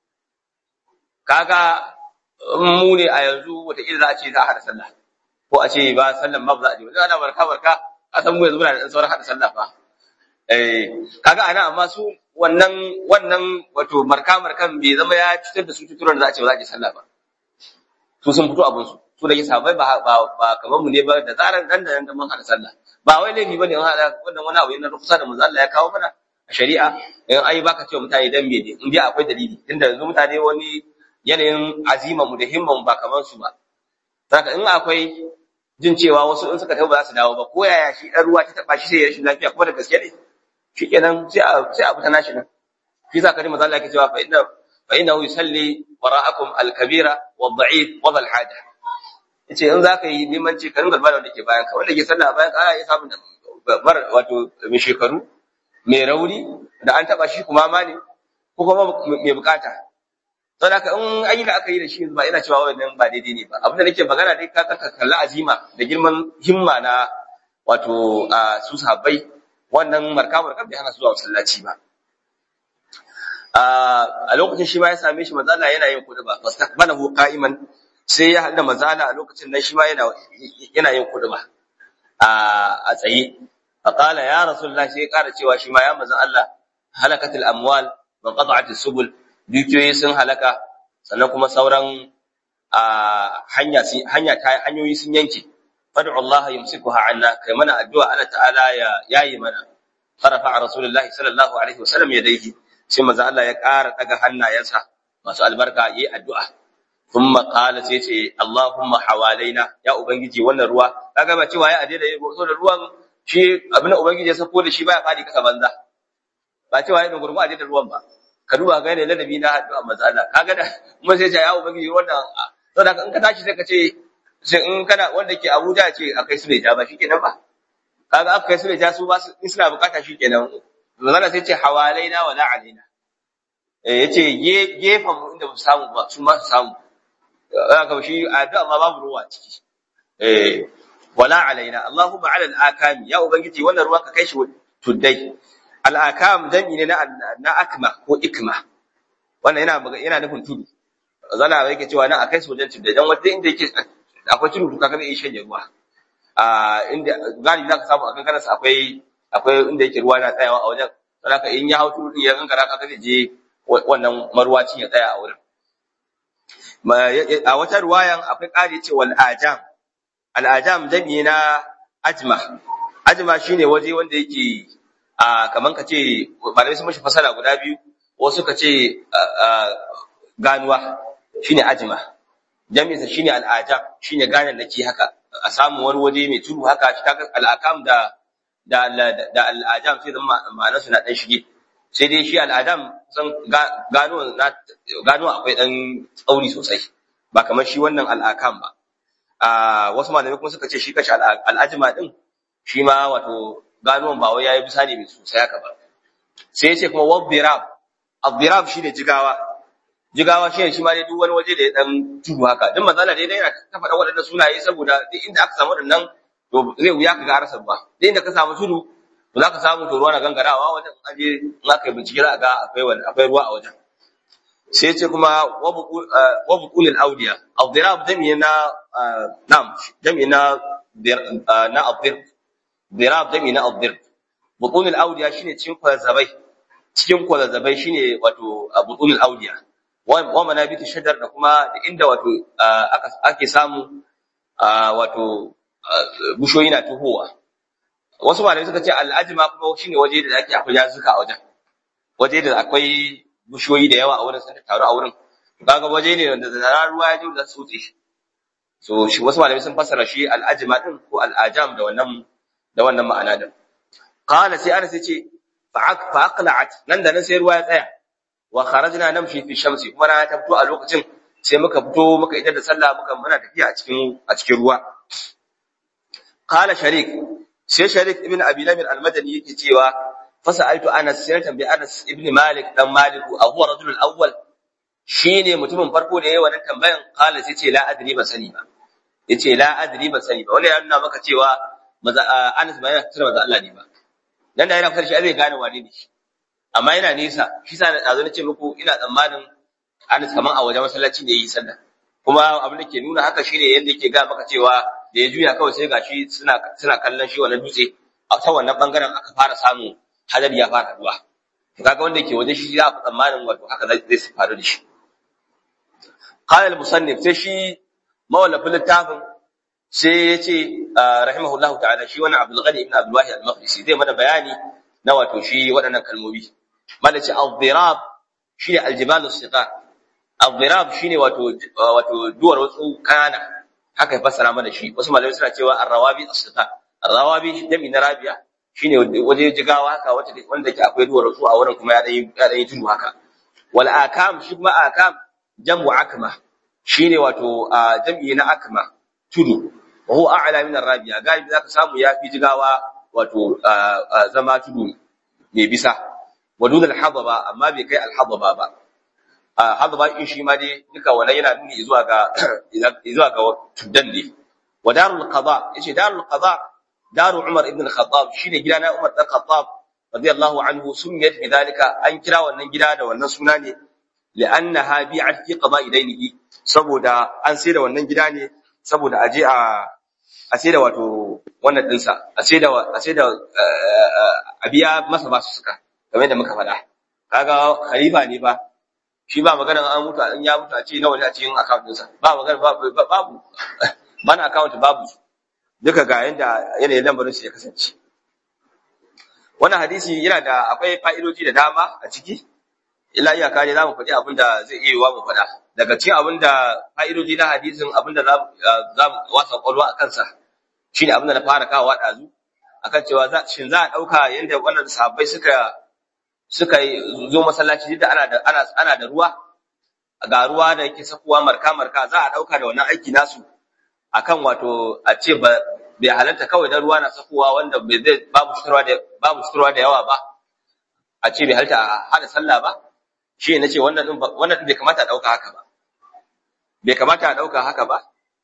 A: kaga mu ne a yanzu wataƙila za a ce za a haɗa sallah ko a ce ba sallan ma ba za a je ba ana marka marka a san mu yanzu muna da ɗan sauran haɗa sallah fa eh kaga ana amma su wannan wannan wato marka markan bai zama ya cutar da su cuturan da za a ce ba za a je sallah ba su sun fito abin su su da ke sabai ba ba kamar mu ne ba da zaran dan da dan mun haɗa sallah ba wai laifi bane wannan wani abu yana rukusa da manzo Allah ya kawo mana a shari'a in ai baka cewa mutane dan me in dai akwai dalili tunda yanzu mutane wani yanayin azima mu da himman ba kamar su ba saka in akwai jin cewa wasu in suka tafi ba za su dawo ba ko yaya shi dan ruwa ta taba shi sai ya rashin lafiya kuma da gaske ne shikenan sai a sai a fita nashi nan shi zaka ji manzo Allah yake cewa fa inna fa innahu yusalli wara'akum al-kabira wad-da'if wa al-haja yace in zaka yi limanci ka ringa bada wanda ke bayan ka wanda ke sallah bayan ka ya samu bar wato mai shekaru mai rauni da an taba shi kuma ma ne ko kuma mai bukata don haka in an yi da aka yi da shi ba ina cewa wannan ba daidai ne ba abinda nake magana dai ka ka kalli azima da girman himma na wato su sahabbai wannan marka marka bai hana su zuwa masallaci ba a lokacin shi ma ya same shi manzo Allah yana yin kuduba fastaqbalahu qa'iman sai ya hada manzo Allah a lokacin nan shi ma yana yana yin kuduba a a tsaye faqala ya rasulullahi sai ya kara cewa shi ma ya manzo Allah halakatul amwal wa qata'atis subul dukiyoyi sun halaka sannan kuma sauran hanya hanya ta hanyoyi sun yanke fad'u Allah yumsikuha anna kai mana addu'a Allah ta'ala ya yayi mana farafa rasulullahi sallallahu alaihi wasallam yadayhi sai manzo Allah ya ƙara daga hannayensa masu albarka yayi addu'a thumma qala sai ce Allahumma hawalaina ya ubangiji wannan ruwa kaga ba cewa ya ade da so da ruwan shi abin da ubangiji ya sako da shi baya fadi kasa banza ba cewa ya dungurmu ade da ruwan ba ka duba ga ne ladabi na addu'a manzo Allah kaga da kuma sai ce ya ubangiji wannan saboda in ka tashi sai ka ce sai in kana wanda ke Abuja ce akai su ne ja ba shikenan ba kaga aka kai su ne ja su ba in suna bukata shikenan manzo sai ce hawalaina wala alaina eh yace gefan mu inda mu samu ba su ma su samu kaga shi addu'a ma babu ruwa ciki eh wala alaina Allahumma ala al-akami ya ubangiji wannan ruwa ka kai shi tuddai al-akam dami ne na na akma ko ikma wannan yana yana nufin tudu zalla yake cewa nan akai su wajen tuddai dan wanda inda yake akwai tudu kaga zai shanye ruwa a inda gani zaka samu akan kansa akwai akwai inda yake ruwa na tsayawa a wajen saboda in ya hautu din ya gangara ka zai je wannan marwacin ya tsaya a wurin a wata ruwayan akwai ƙari ce wal ajam al ajam dami na ajma ajma shine waje wanda yake a kaman ka ce malamai sun mashi fasara guda biyu wasu ka ce ganuwa shine ajma jami'in sa shine al ajam shine ganan nake haka a samu wani waje mai tudu haka shi kaga al akam da da da al'adam sai zama ma'anar su na dan shige sai dai shi al'adam san gano na gano akwai dan tsauri sosai ba kamar shi wannan al'akam ba a wasu malamai kuma suka ce shi kashi al'ajma din shi ma wato gano ba wai yayi bisani mai sosai haka ba sai yace kuma wadirab adirab shine jigawa jigawa shine shi ma dai duk wani waje da ya dan tudu haka din matsala dai dai yana ta faɗa waɗannan sunaye saboda duk inda aka samu waɗannan to zai wuya ka ga arsa ba dai inda ka samu tudu to zaka samu to ruwa na gangarawa wajen aje in aka bincike za ga akwai wani akwai ruwa a wajen sai ce kuma wabuqul al-awdiya ad-dirab dami na nam dami na na ad-dirb dirab dami na ad-dirb buqul al-awdiya shine cikin kwazzabai cikin kwazzabai shine wato buqul al-awdiya wa manabit shajar da kuma inda wato ake samu wato bushoyi na tuhowa wasu malamai suka ce al'ajma kuma shine waje da ake akwai yazuka a wajen waje da akwai bushoyi da yawa a wurin sun taru a wurin kaga waje ne wanda da ruwa ya ji da su tsi so shi wasu malamai sun fassara shi al-ajma din ko al-ajam da wannan da wannan ma'ana din qala sai Anas yace fa aqla'at nan da nan sai ruwa ya tsaya wa kharajna namshi fi shamsi kuma rana ta fito a lokacin sai muka fito muka idar da sallah muka muna tafiya a cikin a cikin ruwa qala sharik sai sharik ibn abi lamir al-madani yake cewa fasa'altu Anas sai tambayi Anas ibn Malik dan Maliku a huwa rajul al-awwal shine mutumin farko da yayi wannan tambayan qala sai ce la adri ba sani ba yace la adri ba sani ba wanda ya nuna maka cewa Anas ba yana tsira da Allah ne ba dan da yana fitar shi zai gane wane ne shi amma yana nisa shi sa da dazo nace muku ina tsammanin Anas kaman a wajen masallaci ne yi sallah kuma abin da ke nuna haka shine yanda yake ga maka cewa da ya juya kawai sai gashi suna suna kallon shi wannan dutse a ta wannan bangaren aka fara samu hadari ya fara ruwa to kaga wanda yake waje shi ya fi tsammanin wato haka zai zai faru da shi qala al-musannif sai shi mawallafin littafin sai yace rahimahullahu ta'ala shi wannan Abdul Ghani ibn Abdul Wahid al-Maqdisi zai mana bayani na wato shi waɗannan kalmomi malaci al-dirab shine al-jibal as-siqar al-dirab shine wato wato duwar wasu kana haka ya fassara mana shi wasu malamai suna cewa ar-rawabi as-siqar ar-rawabi jami'in rabi'a shine waje jigawa haka wanda yake akwai duwar wasu a wurin kuma ya dai ya dai tudu haka wal akam shi kuma akam jamu akma shine wato jami'i na akma tudu wa huwa a'la min ar-rabi'a galibi zaka samu yafi jigawa wato zama tudu mai bisa wadud al-hadaba amma bai kai al-hadaba ba hadaba in shi ma dai duka wannan yana nuni zuwa ga zuwa ga tuddan ne wa darul qada yace darul qada daru umar ibn al-khattab shine gida na umar dan khattab radiyallahu anhu sunniyat bidalika an kira wannan gida da wannan suna ne li'annaha bi'at fi qada'i dainihi saboda an sai da wannan gida ne saboda aje a a sai da wato wannan dinsa a sai da a sai da a biya masa basu suka kamar da muka faɗa kaga khalifa ne ba shi ba magana an mutu an ya mutu a ce nawa ne a cikin account dinsa ba magana babu babu bana account babu duka ga yanda yanayin lambarin su ya kasance wannan hadisi yana da akwai fa'idoji da dama a ciki illa iyaka ne zamu faɗi abinda zai iya yiwa mu faɗa daga cikin abinda fa'idoji na hadisin abinda za mu wasa kwalwa a kansa shine abinda na fara kawo dazu akan cewa za shin za a dauka yanda wannan sahabbai suka suka zo masallaci da ana da ana ana da ruwa ga ruwa da yake sakuwa marka marka za a dauka da wannan aiki nasu akan wato a ce ba bai halarta kawai da ruwa na sakuwa wanda bai zai babu suturwa da babu suturwa da yawa ba a ce bai halarta a hada sallah ba shi ne nace wannan din wannan bai kamata a dauka haka ba bai kamata a dauka haka ba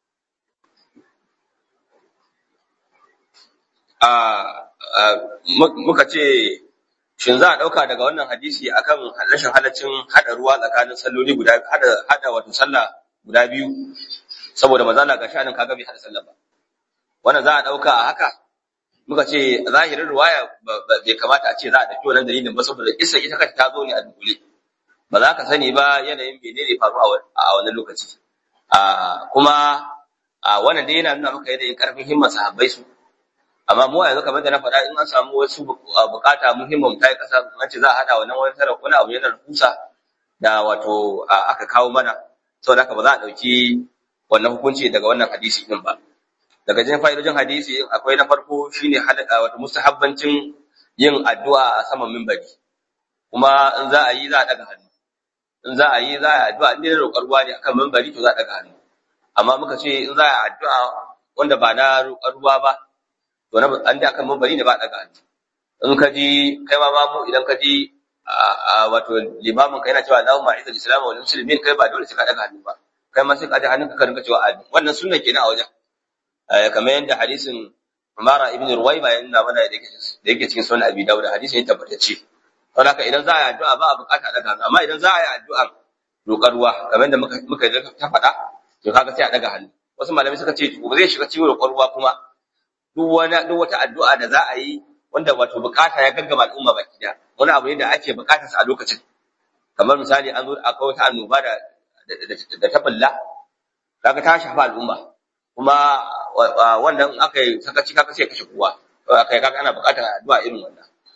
A: a muka ce shin za a dauka daga wannan hadisi akan rashin halaccin hada ruwa tsakanin salloli guda hada hada wato sallah guda biyu saboda manzo Allah gashi anan kaga bai hada sallah ba wannan za a dauka a haka muka ce zahirin riwaya bai kamata a ce za a dauki wannan dalilin ba saboda kissa ita kanta ta zo ne a dukule ba za ka sani ba yanayin menene faru a wannan lokaci a kuma a wannan dai yana nuna maka yanayin karfin himmar sahabbai su amma mu yanzu kamar da na faɗa in an samu wasu bukata muhimmin ta yi kasa an ce za a hada wannan wani tarar wani abu yana rufusa da wato aka kawo mana saboda haka ba za a dauki wannan hukunci daga wannan hadisi din ba daga cikin fa'idojin hadisi akwai na farko shine halaka wato mustahabbancin yin addu'a a saman minbari kuma in za a yi za a daga hannu in za a yi za a yi addu'a in dai roƙar ruwa ne akan minbari to za a daga hannu amma muka ce in za a yi addu'a wanda ba na roƙar ruwa ba to na an da akan minbari ne ba daga hannu in ka ji kai ma mamu idan ka ji wato limamin ka yana cewa Allahumma a'izz al-islam wal muslimin kai ba dole sai ka daga hannu ba kai ma sai ka daga hannunka ka rinka cewa amin wannan sunna kenan a wajen kamar yadda hadisin Umara ibn Ruwayba yana mana da yake cikin sunan Abi Dawud hadisin ya tabbatacce don haka idan za a yi addu'a ba a bukata daga hannu amma idan za a yi addu'a roƙar ruwa kamar yadda muka muka ta faɗa to kaga sai a daga hannu wasu malamai suka ce ba zai shiga cikin roƙar ruwa kuma duk wani duk wata addu'a da za a yi wanda wato bukata ya gaggama al'umma baki da wani abu ne da ake bukatar sa a lokacin kamar misali an zo akwai wata annoba da da ta bulla kaga ta shafa al'umma kuma wannan aka yi sakaci kaga sai kashe kowa akai kaga ana bukatar addu'a irin wannan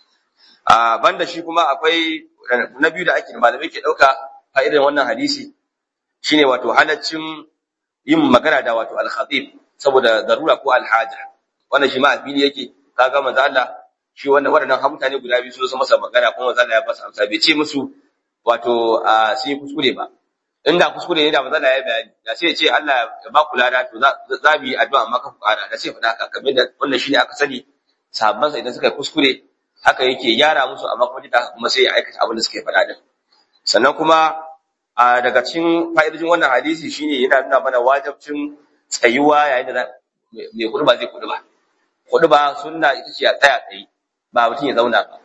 A: a banda shi kuma akwai na biyu da ake malamai ke dauka fa'idar wannan hadisi shine wato halaccin yin magana da wato al-khatib saboda darura ko al-haja wannan shi ma a fili yake kaga manzo Allah shi wannan wadannan ha mutane guda biyu su zo masa magana kuma manzo Allah ya fasa amsa bai ce musu wato sai kuskure ba inda kuskure ne da manzo Allah ya bayani da sai ya ce Allah ya ba ku lada to za mu yi addu'a amma ka fara da sai faɗa haka kamar da wannan shine aka sani sahabban sa idan suka kuskure haka yake yara musu amma kuma da kuma sai ya aikata abin da suke faɗa din sannan kuma daga cikin fa'idojin wannan hadisi shine yana nuna mana wajibcin tsayuwa yayin da mai kuduba zai kuduba kuduba sunna ita ce a tsaya tsaye ba mutum ya zauna ba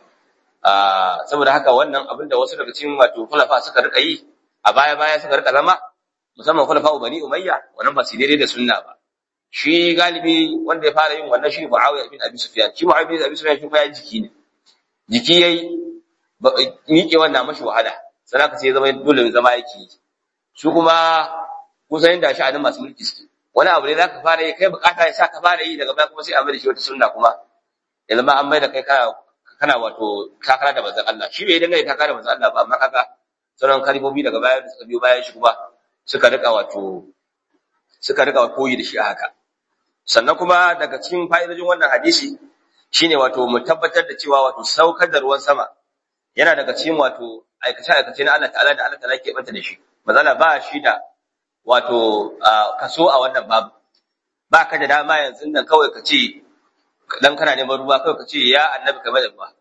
A: saboda haka wannan abin da wasu daga cikin wato khulafa suka rika yi a baya baya suka rika zama musamman khulafa bani umayya wannan ba su daidai da sunna ba shi galibi wanda ya fara yin wannan shi Muawiya bin Abi Sufyan shi Muawiya bin Abi Sufyan shi kuma ya jiki ne jiki yayi miƙe wannan mashi wahala sai aka sai zama dole zama yake su kuma kusan inda shi adin masu mulki suke wani abu ne zaka fara yi kai bukata ya sa ka fara yi daga baya kuma sai a mai da shi wata sunna kuma ya zama an mai da kai kana kana wato takara da manzon Allah shi bai dangane takara da manzon Allah ba amma kaga sauran kalibobi daga baya da suka biyo bayan shi kuma suka rika wato suka rika koyi da shi a haka sannan kuma daga cikin fa'idojin wannan hadisi shine wato mu tabbatar da cewa wato saukar da ruwan sama yana daga cikin wato aikace aikace na Allah ta'ala da Allah ta'ala ke banta da shi manzala ba shi da wato kaso a wannan babu ba ka da dama yanzu nan kawai ka ce dan kana neman ruwa kawai ka ce ya annabi ka bada ruwa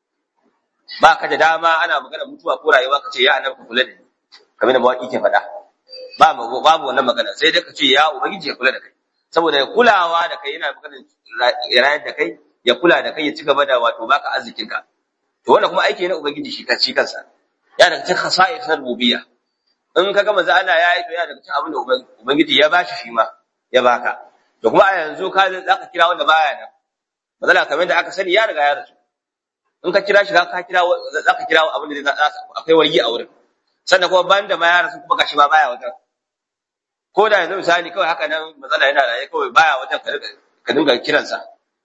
A: ba ka da dama ana magana mutuwa ko rayuwa ka ce ya annabi ka kula da ni kamar da mawaki ke faɗa ba babu wannan magana sai dai ka ce ya ubangiji ya kula da kai saboda kulawa da kai yana magana rayar da kai ya kula da kai ya ci gaba da wato baka arzikin ka to wannan kuma aiki ne na ubangiji shi kansa kansa ya daga cikin khasa'is na rububiyya in kaga manzo Allah ya yi to ya daga cikin abin da ubangiji ya bashi shi ma ya baka to kuma a yanzu ka zaka kira wanda baya nan matsala kamar da aka sani ya riga ya rasu in ka kira shi ka kira zaka kira abin da zai akwai wargi a wurin sannan kuma banda ma ya rasu kuma gashi ma baya wajen ko da yanzu misali kawai haka nan matsala yana raye kawai baya wajen ka dinga ka dinga kiransa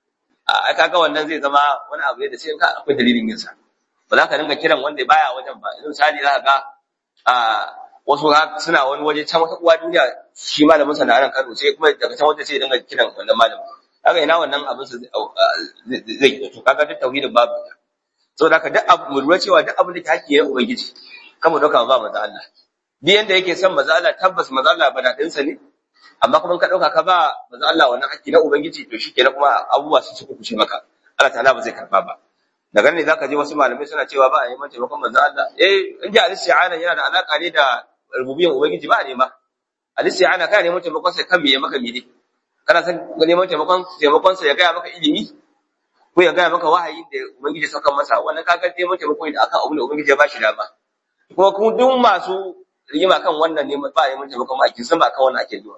A: a kaga wannan zai zama wani abu ne da sai ka akwai dalilin yin sa ba za ka dinga kiran wanda baya wajen ba yanzu misali za ka ga a wasu suna wani waje can wata uwa duniya shi malamin sa na ran Kano sai kuma daga can wanda sai dinga kiran wannan malamin kaga ina wannan abin sa zai yi to kaga duk tauhidin babu saboda haka duk abu mu lura cewa duk abin da ke hakki ne ubangiji kama dauka ba manzo Allah duk yanda yake son manzo Allah tabbas manzo Allah ba dadin sa ne amma kuma ka dauka ka ba manzo Allah wannan hakki na ubangiji to shikenan kuma abubuwa su suka kuce maka Allah ta'ala ba zai karba ba daga ne zaka ji wasu malamai suna cewa ba a yi mace bakon manzo Allah eh in ji al-isti'ana yana da alaka ne da rububiyyan ubangiji ba a nema al-isti'ana kana neman taimakon sai kan me maka mene kana san neman taimakon taimakon sa ya ga maka ilimi ko ya ga maka wahayi da ubangiji sauka masa wannan kaga neman taimako da akan abu da ubangiji ya bashi dama kuma kun duk masu rigima kan wannan ne ba neman taimakon ma kin san ba kan wannan ake zuwa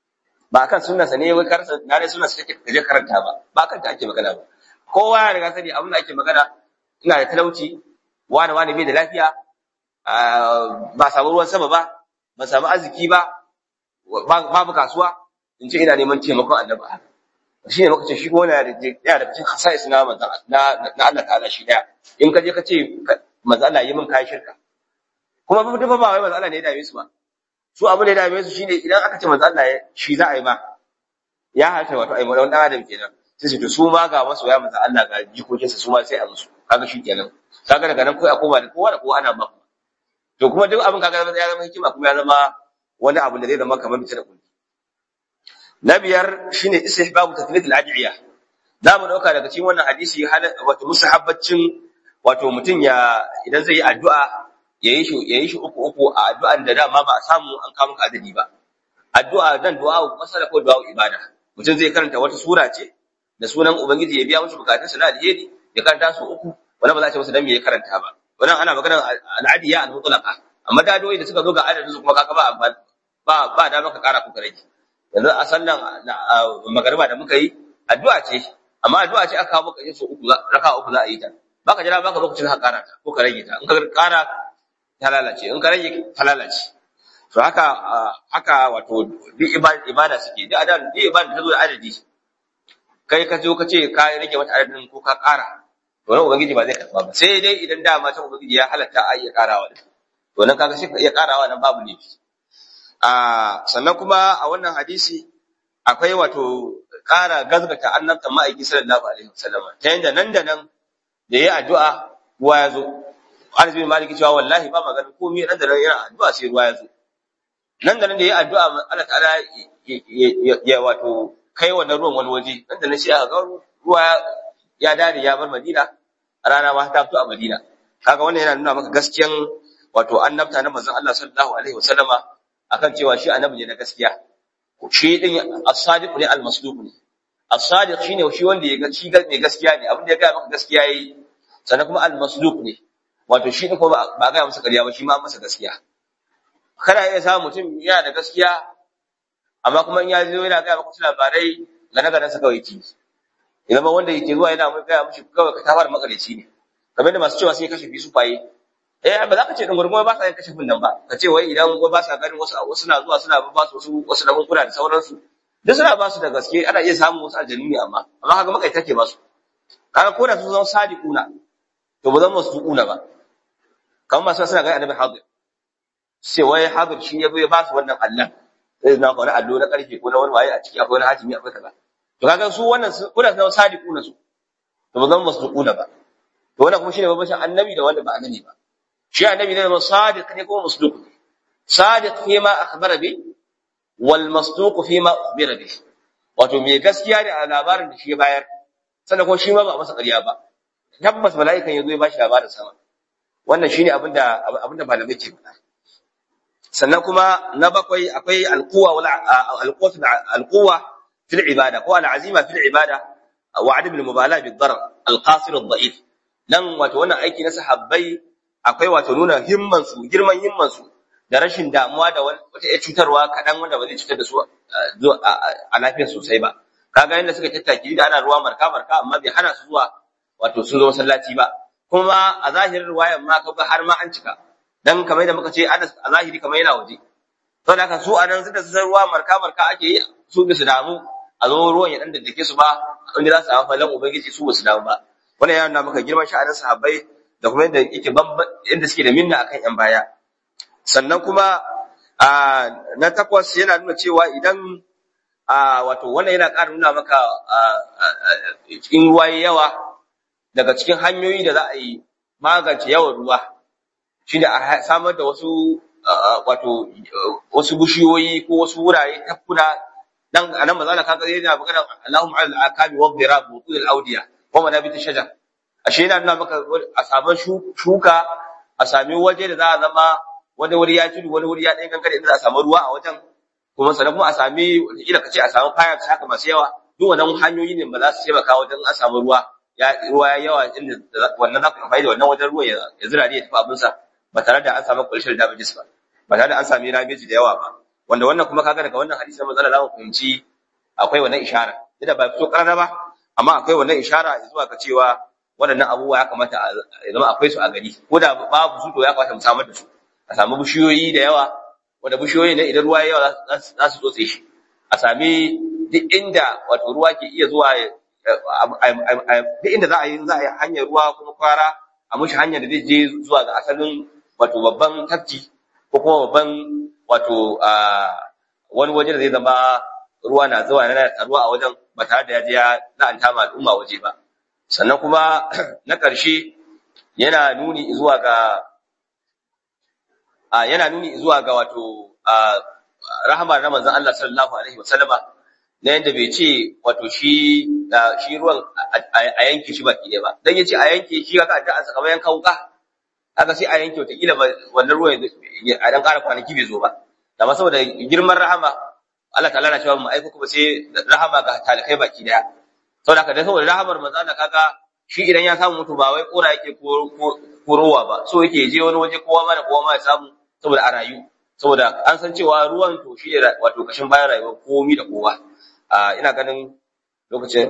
A: ba kan sunna sa ne wai karsa na ne sunna sa kake kaje karanta ba ba kan ta ake magana ba kowa ya riga sani abin da ake magana ina da talauci wani wani bai da lafiya ba samu ruwan sama ba ba samu arziki ba babu kasuwa in ce ina neman taimakon annabi shi ne muka ce shi gona da ya da cikin khasa'is na manzo na na Allah ta'ala shi daya in ka je ka ce manzo Allah yi min kai shirka kuma ba duk ba wai manzo Allah ne ya dame su ba su abu da ya dame su shine idan aka ce manzo Allah shi za a yi ma ya halta wato ai mu dan adam kenan sai su to su ma ga wasu ya manzo Allah ga jikokin su ma sai a musu kaga shi kenan kaga daga nan kai a koma da kowa da kowa ana ba to kuma duk abin kaga ya zama hikima kuma ya zama wani abu da zai zama kamar bitar kulli na biyar shine istihbabu tathlith al-ad'iyah zamu dauka daga cikin wannan hadisi wato musahabbacin wato mutun ya idan zai yi addu'a yayi shi yayi shi uku uku a addu'an da dama ba a samu an kawo maka adadi ba addu'a dan du'a masala ko du'a ibada mutun zai karanta wata sura ce da sunan ubangiji ya biya musu bukatun sa na alheri ya karanta su uku wannan ba za a ce masa dan me ya karanta ba wannan ana maganar al-adiyya al-mutlaqa amma da addu'o'i da suka zo ga adadin su kuma kaga ba ba ba da maka kara ku rage yanzu a sallan magariba da muka yi addu'a ce amma addu'a ce aka kawo maka yin so uku raka uku za a yi ta baka jira baka lokacin ka kara ta ko ka rage ta in ka kara ta lalace in ka rage ta lalace to haka haka wato duk ibada suke duk adan duk ibada ta zo da adadi kai ka zo ka ce ka rage mata adadin ko ka kara to nan ubangiji ba zai karba ba, sai dai idan dama ta ubangiji ya halatta a iya karawa din, to nan kaga sai ka iya karawa nan babu laifi. a sannan kuma a wannan hadisi akwai wato ƙara gazgata annabta ma'aiki sallallahu alaihi wasallam, ta yanda nan da nan da yayi addu'a ruwa ya zo. Anas bin Malik cewa wallahi ba magana komai, nan da nan yana addu'a sai ruwa ya zo. Nan da nan da yayi addu'a Allah ta'ala ya wato kai wannan ruwan wani waje, nan da nan sai aka ga ruwa ya dare ya bar Madina, a rana ma ta fito a Madina. Kaga wannan yana nuna maka gaskiyan wato annabta na manzon Allah sallallahu alaihi wasallama, akan cewa shi annabi ne na gaskiya. Shi din as-sadiq ne al-masduq ne. As-sadiq shine shi wanda ya ga shi mai gaskiya ne, abin da ya ga maka gaskiya yayi. Sannan kuma al-masduq ne, wato shi din ko ba ga masa ƙarya ba, shi ma masa gaskiya. Kada ya samu mutum yana da gaskiya amma kuma in ya zo yana ga maka labarai ga nagaran sa kawai ki. Idan ba wanda yake zuwa yana mai ga mishi kawai ka tafar makarici ne. Kamar da masu cewa sai kashe fi su faye. Eh ba za ka ce din gurgurma ba sa yin kashe nan ba. Ka ce wai idan ba sa ganin wasu wasu na zuwa suna ba su wasu wasu da kula da sauransu. Duk suna ba su da gaske, ana iya samun wasu aljanni ne amma amma kaga makai take ba su. Kaga ko da su zama sadiquna to ba zan masu tukuna ba. Kamar masu suna ga annabi hadir. Sai wai hadir shi ya ba su wannan Allah. Sai na kawo allo na karfe ko na wani waye a ciki akwai wani hatimi akwai kaza. To kaga su wannan ko da su sadiquna su. To ba zan masu tukuna ba. To wannan kuma shine babban annabi da wanda ba annabi ba. Shi annabi ne ma sadiq ne ko masduq. Sadiq fi ma akhbara bi wal masduq fi ma ukhbira bi. Wato me gaskiya ne a labarin da shi ya bayar. Sannan ko shi ma ba masa ƙarya ba. Tabbas mala'ikan yazo ya bashi labarin sama. Wannan shine abinda abinda malamai ke faɗa. Sannan kuma na bakwai akwai alquwa wal alquwa alquwa fil ibada ko al'azima fil ibada wa adam al mubalah bil darar al qasir al da'if. Dan wato wannan aiki na sahabbai akwai wato nuna himman su, girman himman su da rashin damuwa da wata ya cutarwa kadan wanda ba zai cutar da su a lafiyar sosai ba. Kaga yanda suka tattaki da ana ruwa marka marka amma bai hana su zuwa wato sun zo masallaci ba. Kuma a zahirin ruwayan ma kaga har ma an cika. Dan kamar da muka ce a zahiri kamar yana waje. Saboda haka su anan su da su ruwa marka marka ake yi, su bisu damu a zo ruwan ya dan daddake su ba, inda za su samu falan ubangiji su basu damu ba. Wannan yana nuna maka girman sha'anin sahabbai da kuma yadda yake yadda suke da minna akan yan baya. Sannan kuma na takwas yana nuna cewa idan wato wannan yana ƙara nuna maka cikin ruwa yawa daga cikin hanyoyi da za a yi magance yawan ruwa shine a samar da wasu wato wasu bishiyoyi ko wasu wurare tafkuna. Dan anan mazala kaga yana magana Allahumma ala al-akabi wa dhirab wa tul al-awdiya wa manabit shajar. Ashe yana nuna maka a samu shuka, a sami waje da za a zama wani wuri ya tudu wani wuri ya ɗan kankare inda za a samu ruwa a wajen, kuma sannan kuma a sami ila kace a samu pipes haka masu yawa. Duk wannan hanyoyi ne ba za su taimaka wajen a samu ruwa ya ruwa ya yawa inda wannan za ku amfani da wannan wajen ruwa ya zira ne ya tafi abinsa ba tare da an samu kulshar damages ba, ba tare da an sami damage da yawa ba. Wanda wannan kuma kaga daga wannan hadisi na matsala za mu fahimci akwai wannan ishara. Ida ba fito karara ba, amma akwai wannan ishara zuwa ga cewa waɗannan abubuwa ya kamata a zama akwai su a gari, ko da babu su to ya kamata mu samar da su. A samu bishiyoyi da yawa, wanda bishiyoyi ne idan ruwa ya yawa za su tsotse shi. A sami duk inda wato ruwa ke iya zuwa, duk inda za a yi za a yi hanyar ruwa kuma kwara a mushi hanyar da zai je zuwa ga asalin wato babban tafki ko kuma babban wato wani waje da zai zama ruwa na zuwa yana taruwa a wajen ba tare da ya je ya la'anta ma al'umma waje ba. Sannan kuma na ƙarshe yana nuni zuwa ga yana nuni zuwa ga wato rahama na manzon Allah sallallahu alaihi wasallama, na yanda bai ce wato shi shi ruwan a yanke shi baki ɗaya ba. Dan yace a yanke shi kaga addu'a sa kamar yanka wuka, kaga sai a yanke wata kila wannan ruwan a dan ƙara kwanaki bai zo ba. Amma saboda girman rahama Allah ta'ala na cewa mu aiko kuma sai rahama ga talikai baki daya. Saboda haka dai saboda rahamar manzo Allah kaga shi idan ya samu mutu ba wai kora yake ko rowa ba, so yake je wani waje kowa ma da kowa ma ya samu saboda a rayu. Saboda an san cewa ruwan to shi ne wato kashin bayan rayuwar komi da kowa. Ina ganin lokacin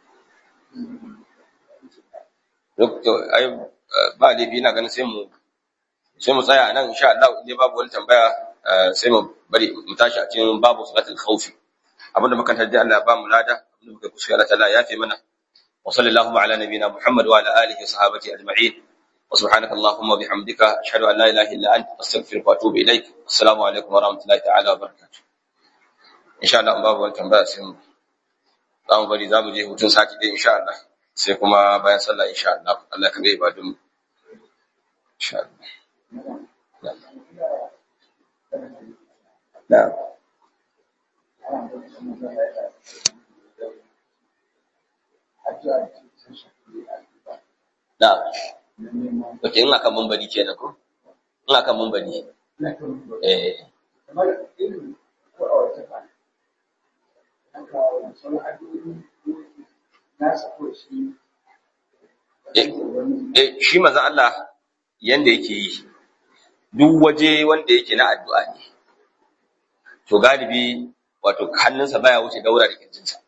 A: lokacin ai ba laifi, ina ganin sai mu sai mu tsaya nan insha Allah. Idan babu wani tambaya sai mu bari mu tashi a cikin babu salatul khawfi. Abinda muka tarji Allah ya ba mu lada, abinda muka kusa Allah ta'ala ya fi mana. wa sallallahu ala nabiyyina Muhammad wa ala alihi wa sahbihi ajma'in wa subhanaka allahumma wa bihamdika ashhadu an la ilaha illa anta astaghfiruka wa atubu ilaik. Assalamu alaikum wa rahmatullahi ta'ala wa barakatuh. Insha Allah babu wani tambaya sai mu za mu bari za mu je hutun sati ɗaya insha Allah sai kuma bayan sallah insha Allah Allah ka bai ibadun insha Allah. Na'am. Na'am. Oke, in aka mambari kenan ko? In aka mambari. Eh. Eh, shi manzon Allah yanda yake yi duk waje wanda yake na addu'a ne to galibi wato hannunsa baya wuce daura da kirjinsa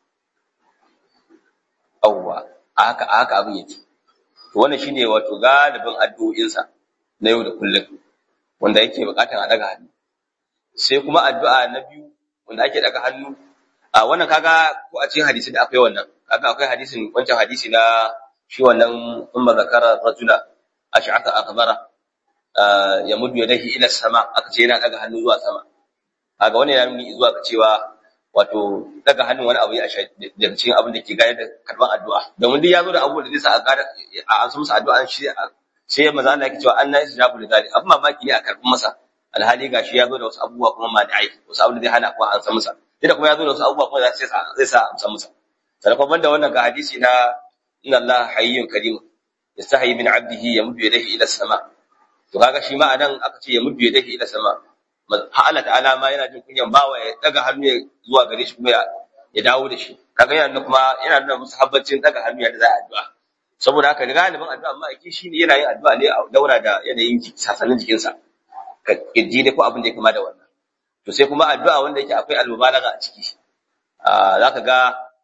A: awwa haka haka abin yake to wannan shine wato galibin addu'o'insa na yau da kullum wanda yake bukatar a daga hannu sai kuma addu'a na biyu wanda ake daga hannu a wannan kaga ko a cikin hadisi da akwai wannan kaga akwai hadisin wancan hadisi na shi wannan umma zakara rajula ash'aka akbara ya mudu yadahi ila sama aka ce yana daga hannu zuwa sama kaga wannan yana nuni zuwa ga cewa wato daga hannun wani abu ya daga cikin abin da ke gane da karban addu'a domin duk ya zo da abubuwan da zai sa a gada a an musu addu'a shi sai maza Allah yake cewa annabi sujabu da zali abin mamaki ne a karɓin masa alhali gashi ya zo da wasu abubuwa kuma madi'ai wasu abubuwa da zai hana kuma an san masa da kuma ya zo da wasu abubuwa kuma zai sa zai sa amsa masa sannan kuma banda wannan ga hadisi na inna Allah hayyun karim yastahi min 'abdihi yamuddu yadayhi ila sama to kaga shi ma anan aka ce yamuddu yadayhi ila sama ha Allah ta'ala ma yana jin kunyan bawa ya daga hannu ya zuwa gare shi kuma ya dawo da shi kaga yana kuma yana nuna musu habbacin daga hannu ya da za a addu'a saboda haka da galibin addu'a amma ake shi ne yana yin addu'a ne a daura da yanayin sasannin jikinsa ka kirji ne ko abin da ya kama da wannan to sai kuma addu'a wanda yake akwai al-mubalagha a ciki zaka ga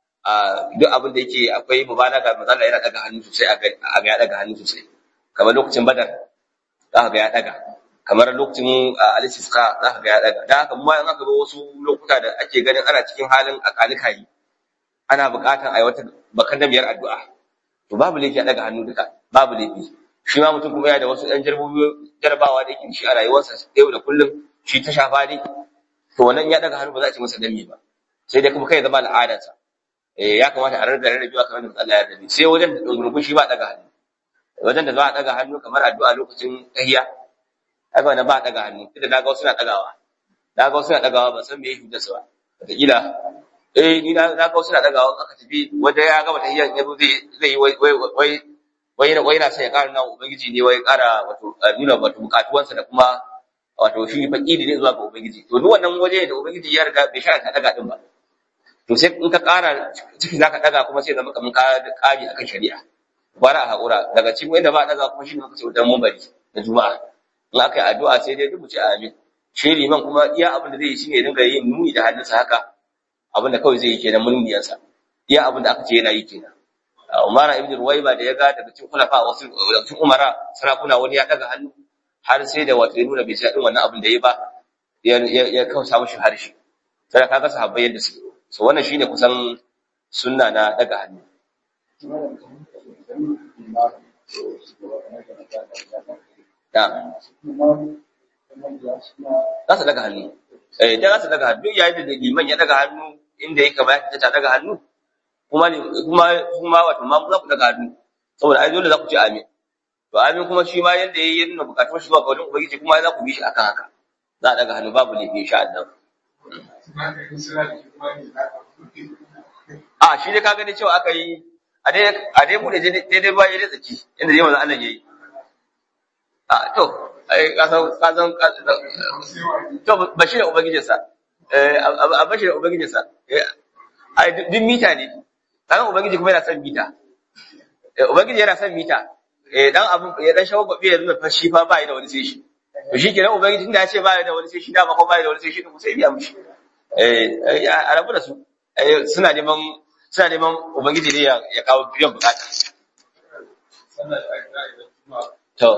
A: duk abin da yake akwai mubalaga manzo Allah yana daga hannu sosai a ga ya daga hannu sosai kamar lokacin badar zaka ga ya daga kamar lokacin al-istisqa zaka ga ya daga dan haka mu in aka ga wasu lokuta da ake ganin ana cikin halin akalikai ana buƙatar ayi wata bakandamiyar addu'a to babu laifi a daga hannu duka babu laifi shi ma mutum kuma yana da wasu ɗan jarbawa da yake shi a rayuwarsa yau da kullum shi ta shafa ne to wannan ya daga hannu ba za a ce masa dami ba sai dai kuma kai zama al'adarsa eh ya kamata a rarrabe rarrabewa kamar da Allah ya rarrabe sai wajen da dungurgun shi ba daga hannu wajen da za a daga hannu kamar addu'a lokacin tahiyya haka wannan ba daga hannu tunda naga wasu na dagawa naga wasu na dagawa ba san me yake da su ba wataƙila eh ni na ga wasu na dagawa aka tafi wanda ya gama tahiyya ya zo zai zai wai wai wai wai wai yana sai ya ƙara na ubangiji ne wai ƙara wato nuna wato bukatuwansa da kuma wato shi fakiri ne zuwa ga ubangiji to duk wannan waje da ubangiji ya riga bai sha ta daga din ba to sai in ka ƙara ciki zaka daga kuma sai zama kaman ka ƙari akan shari'a bara a haƙura daga cikin wanda ba daga kuma shi ne kace wajen mumbari na juma'a in aka yi addu'a sai dai duk mu ce amin shi liman kuma iya abin da zai yi shine dinga yin nuni da hannunsa haka abin da kawai zai yi kenan muniyarsa iya abin da aka ce yana yi kenan Umar ibn Ruwaiba da ya ga daga cikin khulafa wasu cikin Umara sarakuna wani ya daga hannu har sai da wato ya nuna bai sai din wannan abin da yayi ba ya ya kausa mishi harshe sai kaga sahabbai yadda suke so wannan shine kusan sunna na daga hannu da za su daga hannu eh da za su daga hannu yayin da liman ya daga hannu inda ya kamata ta daga hannu kuma kuma kuma wato ma za ku daga hannu saboda ai dole za ku ce amin to amin kuma shi ma yanda yayi yana bukatun shi zuwa ga wajen ubangiji kuma za ku bi shi akan haka za a daga hannu babu ne insha Allah a shi ne kaga ne cewa aka yi a dai a dai mu da daidai ruwa yayi tsaki inda dai manzo Allah yayi a to ai kasan kasan to bashi da ubangijinsa eh a bashi da ubangijinsa ai duk mita ne dan ubangiji kuma yana son mita eh ubangiji yana son mita eh dan abun ya dan shawo gobe ya nuna fa shi fa bai da wani sai shi to shi kenan ubangiji tunda ya ce bai da wani sai shi da ba ko bai da wani sai shi to sai biya mishi eh a rabu da su eh suna neman suna neman ubangiji ne ya kawo biyan bukata to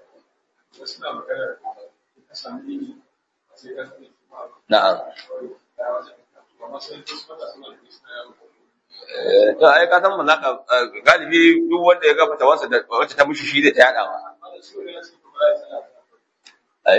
A: na'am to ai ka san ba za ka galibi duk wanda ya ga fatawarsa da wacce ta mushi shi zai ta yadawa ai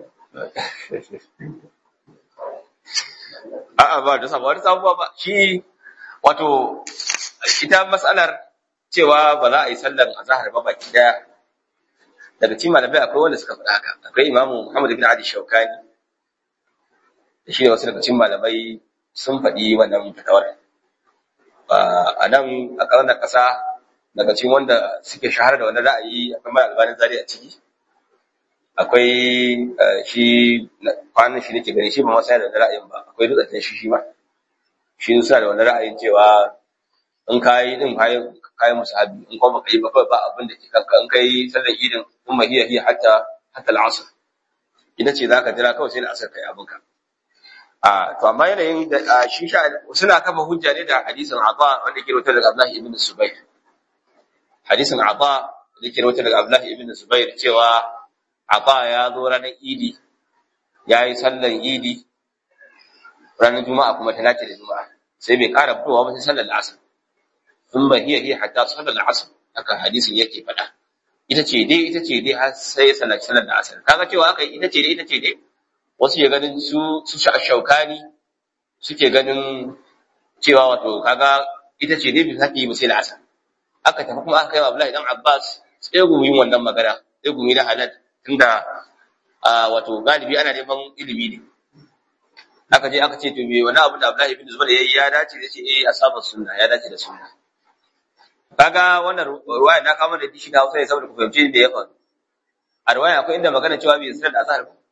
A: a'a ba da sabuwar sabuwa ba shi wato ita mas'alar cewa ba za a yi sallar azhar ba baki daya daga cikin malamai akwai wanda suka faɗa haka akwai imamu Muhammad ibn Ali Shawkani da shi wasu daga cikin malamai sun faɗi wannan fatawar a nan a ƙasar ƙasa daga cikin wanda suke shahara da wannan ra'ayi akwai mai albanin zari a ciki akwai shi kwanan shi nake gani shi ba masa da wannan ra'ayin ba akwai dutsen shi shi ma shi suna da wannan ra'ayin cewa in kayi din kayan kayan musahabi in kuma kai ba ba abin da ke kanka in kai sallar idin kuma hiya hiya hatta hatta al-asr ina ce zaka jira kawai sai al-asr kai abinka a to amma yanayin da shi sha suna kafa hujja ne da hadisin Ata wanda ke rawaito daga Abdullah ibn Zubair hadisin Ata da ke rawaito daga Abdullah ibn Zubair cewa Ata ya zo ranar Idi yayi sallar Idi ranar Juma'a kuma ta dace da Juma'a sai bai ƙara fitowa ba sai sallar al-asr ثم هي هي حتى صلى العصر haka hadisin yake faɗa ita ce dai ita ce dai har sai salat salat da asar kaga cewa aka ita ce dai ita ce dai wasu ke ganin su su shaukani suke ganin cewa wato kaga ita ce dai bisa yi ba sai da asar aka tafi kuma aka kai wa Abdullahi dan Abbas sai gumin wannan magana sai gumi da halal tunda wato galibi ana neman ilimi ne aka je aka ce to me wani abu da Abdullahi ibn Zubair yayi ya dace da ce eh asabar sunna ya dace da sunna kaga wannan ruwaya na kama da dishi da Hausa ne saboda ku fahimci da ya faru a ruwaya akwai inda magana cewa bai sanar da azhar ba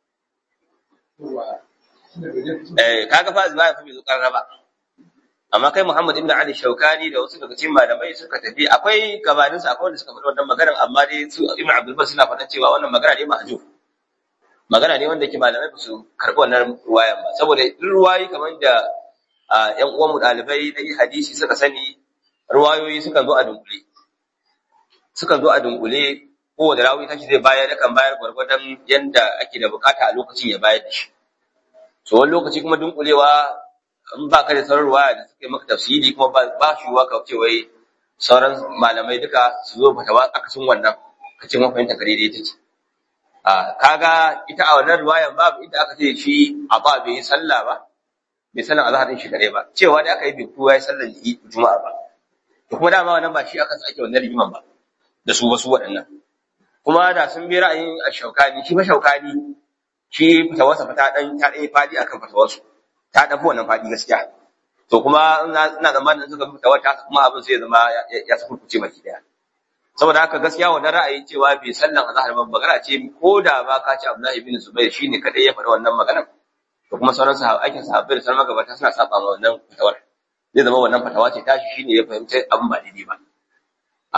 A: eh kaga fa azhar fa bai zo karraba amma kai Muhammad ibn Ali Shawkani da wasu daga cikin malamai suka tafi akwai gabanin sa akwai wanda suka faɗi wannan maganar amma dai su Ibn Abdul Bar suna faɗa cewa wannan magana ne ma'juf magana ne wanda ke malamai ba su karɓi wannan ruwayan ba saboda ruwayi kamar da ƴan uwan mu dalibai na hadisi suka sani ruwayoyi sukan zo a dunkule sukan zo a dunkule kowane rawi tashi zai bayar da kan bayar gwargwadon yanda ake da bukata a lokacin ya bayar da shi so wani lokaci kuma dunkulewa in ba ka da sauran ruwaya da suka yi maka tafsiri kuma ba ba shi wa ka ce wai sauran malamai duka su zo fatawa akasin wannan ka ce mun fahimta kare da ita ce a kaga ita a wannan ruwayan babu inda aka ce shi a ba bai yi sallah ba bai sallan azhar din shi kare ba cewa da aka yi bai kowa ya sallan juma'a ba to kuma dama wannan ba shi aka sake wannan rigiman ba da su wasu waɗannan kuma da sun bi ra'ayin Shaukani shi fa Shaukani shi fitawarsa fa ta dan ta dai fadi akan fitawarsu ta dafi wannan fadi gaskiya to kuma ina zamanin suka bi fitawar ta kuma abin sai ya zama ya sukurkuce maki daya saboda haka gaskiya wannan ra'ayi cewa bai sallan azhar ba magana ce ko da ba ka ci Abdullahi ibn Zubair shine kadai ya faɗi wannan maganar to kuma sauran sahabbai aikin sahabbai da sauran magabata suna saba ma wannan fitawar zai zama wannan fatawa ce tashi shine ya fahimta abin ba daidai ba a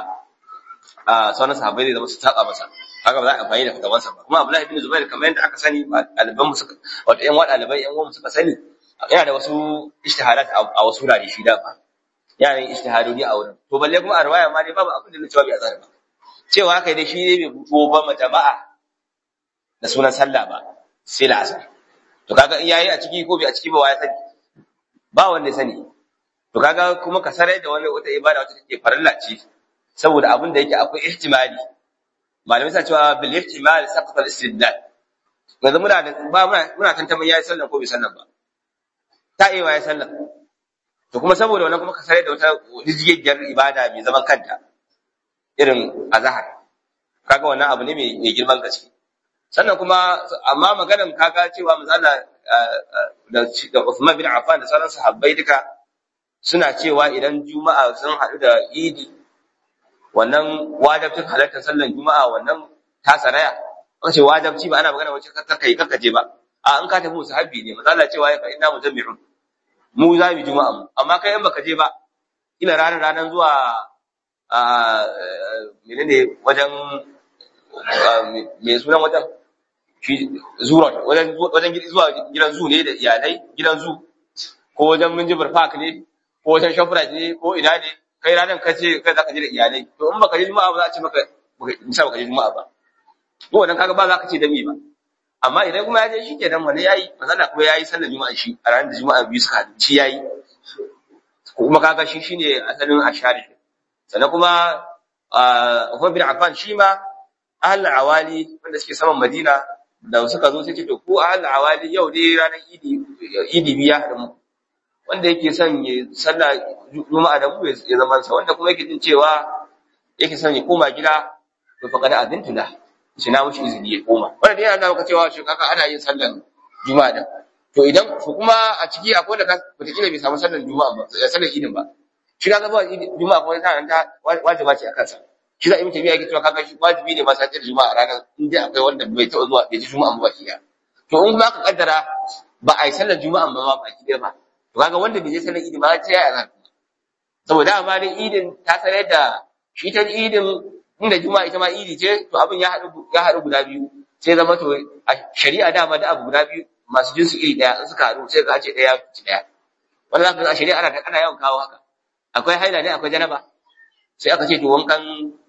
A: a sauran sahabbai zai zama su saba masa haka ba za a amfani da fatawansa ba kuma Abdullahi ibn Zubair kamar yadda aka sani ɗaliban mu suka wato ƴan wa ɗalibai ƴan uwan mu suka sani yana da wasu ijtihadat a wasu wurare shi da ba yana yin ijtihadodi a wurin to balle kuma a riwaya ma dai babu abin da ne cewa bai azhar ba cewa haka dai shi ne bai fito ba ma jama'a da sunan sallah ba sai la asar to kaga in yayi a ciki ko bai a ciki ba waya sani ba wanda ya sani to kaga kuma ka sarai da wani wata ibada wacce take farilla ce saboda abin da yake akwai ihtimali malamai sa cewa bil ihtimal saqat al istidlal yanzu muna da ba muna muna tantamin yayi sallan ko bai sallan ba ta iya yayi sallan to kuma saboda wannan kuma ka sarai da wata rijiyar ibada mai zaman kanta irin azhar kaga wannan abu ne mai girman gaske sannan kuma amma maganan kaga cewa misala da Uthman bin Affan da sauran sahabbai duka suna cewa idan juma'a sun haɗu da idi wannan wajibin halartar sallar juma'a wannan ta saraya aka ce wajibci ba ana magana wace kakka kai kakka je ba a an ka tafi musahabi ne misala cewa ya fa inna mujammi'un mu za mu juma'a mu amma kai in baka je ba ina ranar ranar zuwa a menene wajen me sunan wajen shi zuwa wajen wajen zuwa gidan zu ne da iyalai gidan zu ko wajen Minjibir Park ne ko wajen Shoprite ne ko ina ne kai ranar ka ce kai zaka je da iyalai to in baka je juma'a ba za a ce maka misali baka je juma'a ba to wannan kaga ba za ka ce dami ba amma idan kuma ya je shi kenan wani yayi manzala kuma yayi sallar juma'a shi a ranar da juma'a biyu suka haɗu shi yayi kuma kaga shi shine asalin ashari. Sannan kuma Uthman bin Affan shi ma ahlul awali wanda suke saman Madina da suka zo sai ce to ku ahlul awali yau dai ranar idi idi biya da mu wanda yake son ya sallah juma'a da mu ya zama sa wanda kuma yake jin cewa yake son ya koma gida to fa kada azintu da shi na mushi izini ya koma wanda dai yana maka cewa shi kaka ana yin sallar juma'a da to idan to kuma a ciki akwai da wataƙila bai samu sallar juma'a ba sallar idin ba shi kaga ba juma'a kuma ta ta wajiba ce a kansa shi za a yi mutum yake cewa kaga shi wajibi ne ma sai juma'a ranar in dai akwai wanda bai taɓa zuwa bai ji juma'a ba ki to in kuma aka kaddara ba a yi sallar juma'a ba ma baki ɗaya ba to kaga wanda bai je sallar idin ba sai ya azan saboda amma dai idin ta sanar da shi ta idin inda juma'a ita ma idi ce to abin ya haɗu ya haɗu guda biyu sai zama to a shari'a dama da abu guda biyu masu jinsu iri ɗaya in suka haɗu sai ga ce ɗaya ci ɗaya wanda zaka ga a shari'a ana ana yawan kawo haka akwai haila ne akwai janaba sai aka ce to wankan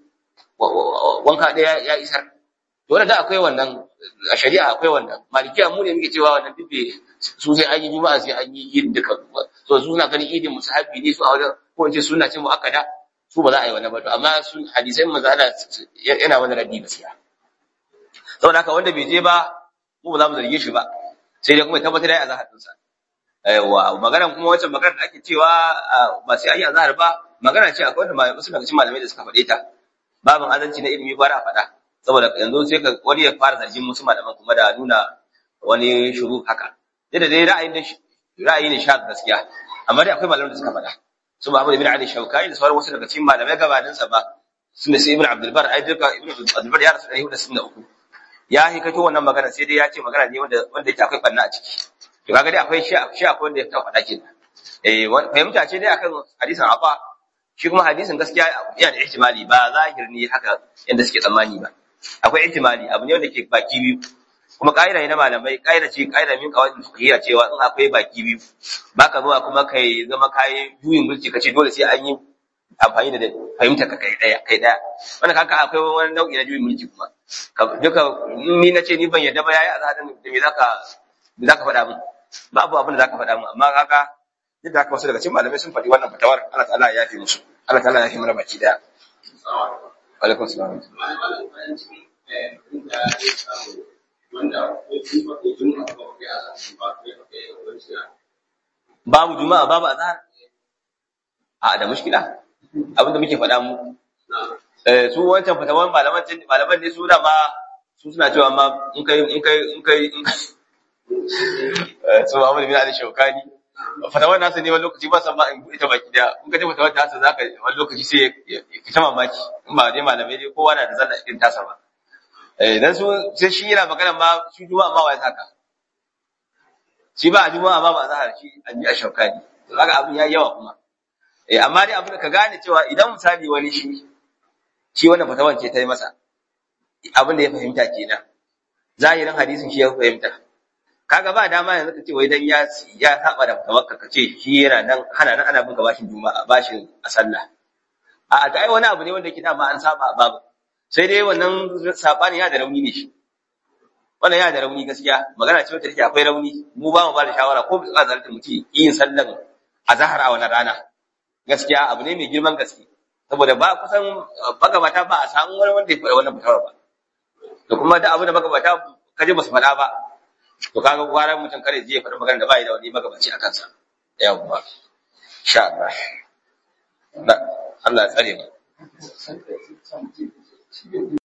A: wanka ɗaya ya isar to wannan da akwai wannan a shari'a akwai wannan malikiya mu ne muke cewa wannan duk su sai an yi juma'a sai an yi idin duka so su suna ganin idin musahabi ne su a wajen ko in ce sunna ce muakkada su ba za a yi wannan ba to amma su hadisai manzo Allah yana wani raddi gaskiya saboda haka wanda bai je ba mu ba za mu zarge shi ba sai dai kuma tabbatar da azhar din sa aiwa maganar kuma wancan maganar da ake cewa ba sai an yi azhar ba magana ce akwai wanda wasu daga cikin malamai da suka faɗe ta babin azanci na ilimi fara faɗa saboda yanzu sai ka wani ya fara zargin musu malaman kuma da nuna wani shuru haka da dai ra'ayin da ra'ayi ne sha gaskiya amma dai akwai malaman da suka faɗa su Muhammad ibn Ali Shawkani da sauran wasu daga cikin malamai gabanin sa ba sunne sai Ibn Abdul Bar ai duka Ibn Abdul Bar ya rasu da hudu sunna uku ya hikato wannan magana sai dai ya ce magana ne wanda wanda yake akwai banna a ciki to kaga dai akwai shi shi akwai wanda ya ta faɗa kenan eh fahimta ce dai akan hadisin Afa shi kuma hadisin gaskiya yana da ihtimali ba zahir ne haka yanda suke tsammani ba akwai ihtimali abu ne wanda ke baki biyu kuma kaida ne na malamai kaida ce kaida min kawai fiqhiyya cewa in akwai baki biyu baka zuwa kuma kai zama kai juyin mulki kace dole sai an yi amfani da fahimta ka kai daya kai daya wannan kaka akwai wani nau'i na juyin mulki kuma duka ni nace ni ban yadda ba yayi azadin da me zaka me zaka faɗa min babu abin da zaka faɗa min amma kaka duk da haka wasu daga cikin malamai sun faɗi wannan fatawar Allah ta'ala ya yafe musu Allah ta'ala ya yafe mana baki daya alaikum salam babu juma'a babu azhar a da mushkila abinda muke faɗa mu eh su wancan fatawan malaman malaman ne su da ma su suna cewa ma in kai in kai in kai su Muhammad bin Ali Shawkani fatawar nasu ne wani lokaci ba san ba in ita baki da in ka ji fatawar nasu zaka wani lokaci sai ka ta mamaki in ba dai malamai dai kowa na da zalla irin tasa ba eh dan su sai shi yana magana ma shi juma'a ma wai saka shi ba juma'a ma ba zahar shi an yi a Shawkani to kaga abin yayi yawa kuma eh amma dai abin da ka gane cewa idan misali wani shi shi wannan fatawar ce ta yi masa abin da ya fahimta kenan zahirin hadisin shi ya fahimta kaga ba dama yanzu kace wai dan ya ya saba da tawakkal kace shi yana nan hana nan ana bin bashin juma'a bashin a sallah a ta ai wani abu ne wanda yake dama an saba babu sai dai wannan sabani ya da rauni ne shi wannan ya da rauni gaskiya magana ce wacce take akwai rauni mu ba mu ba da shawara ko bisa zalunta mutum yin sallan azhar a wannan rana gaskiya abu ne mai girman gaske saboda ba kusan magabata ba a samu wani wanda ya faɗa wannan fatawar ba to kuma da abu da magabata kaje ba su faɗa ba to kaga gwaran mutum kare je faɗi magana da bai da wani magabaci a kansa yawa insha Allah Allah ya tsare mu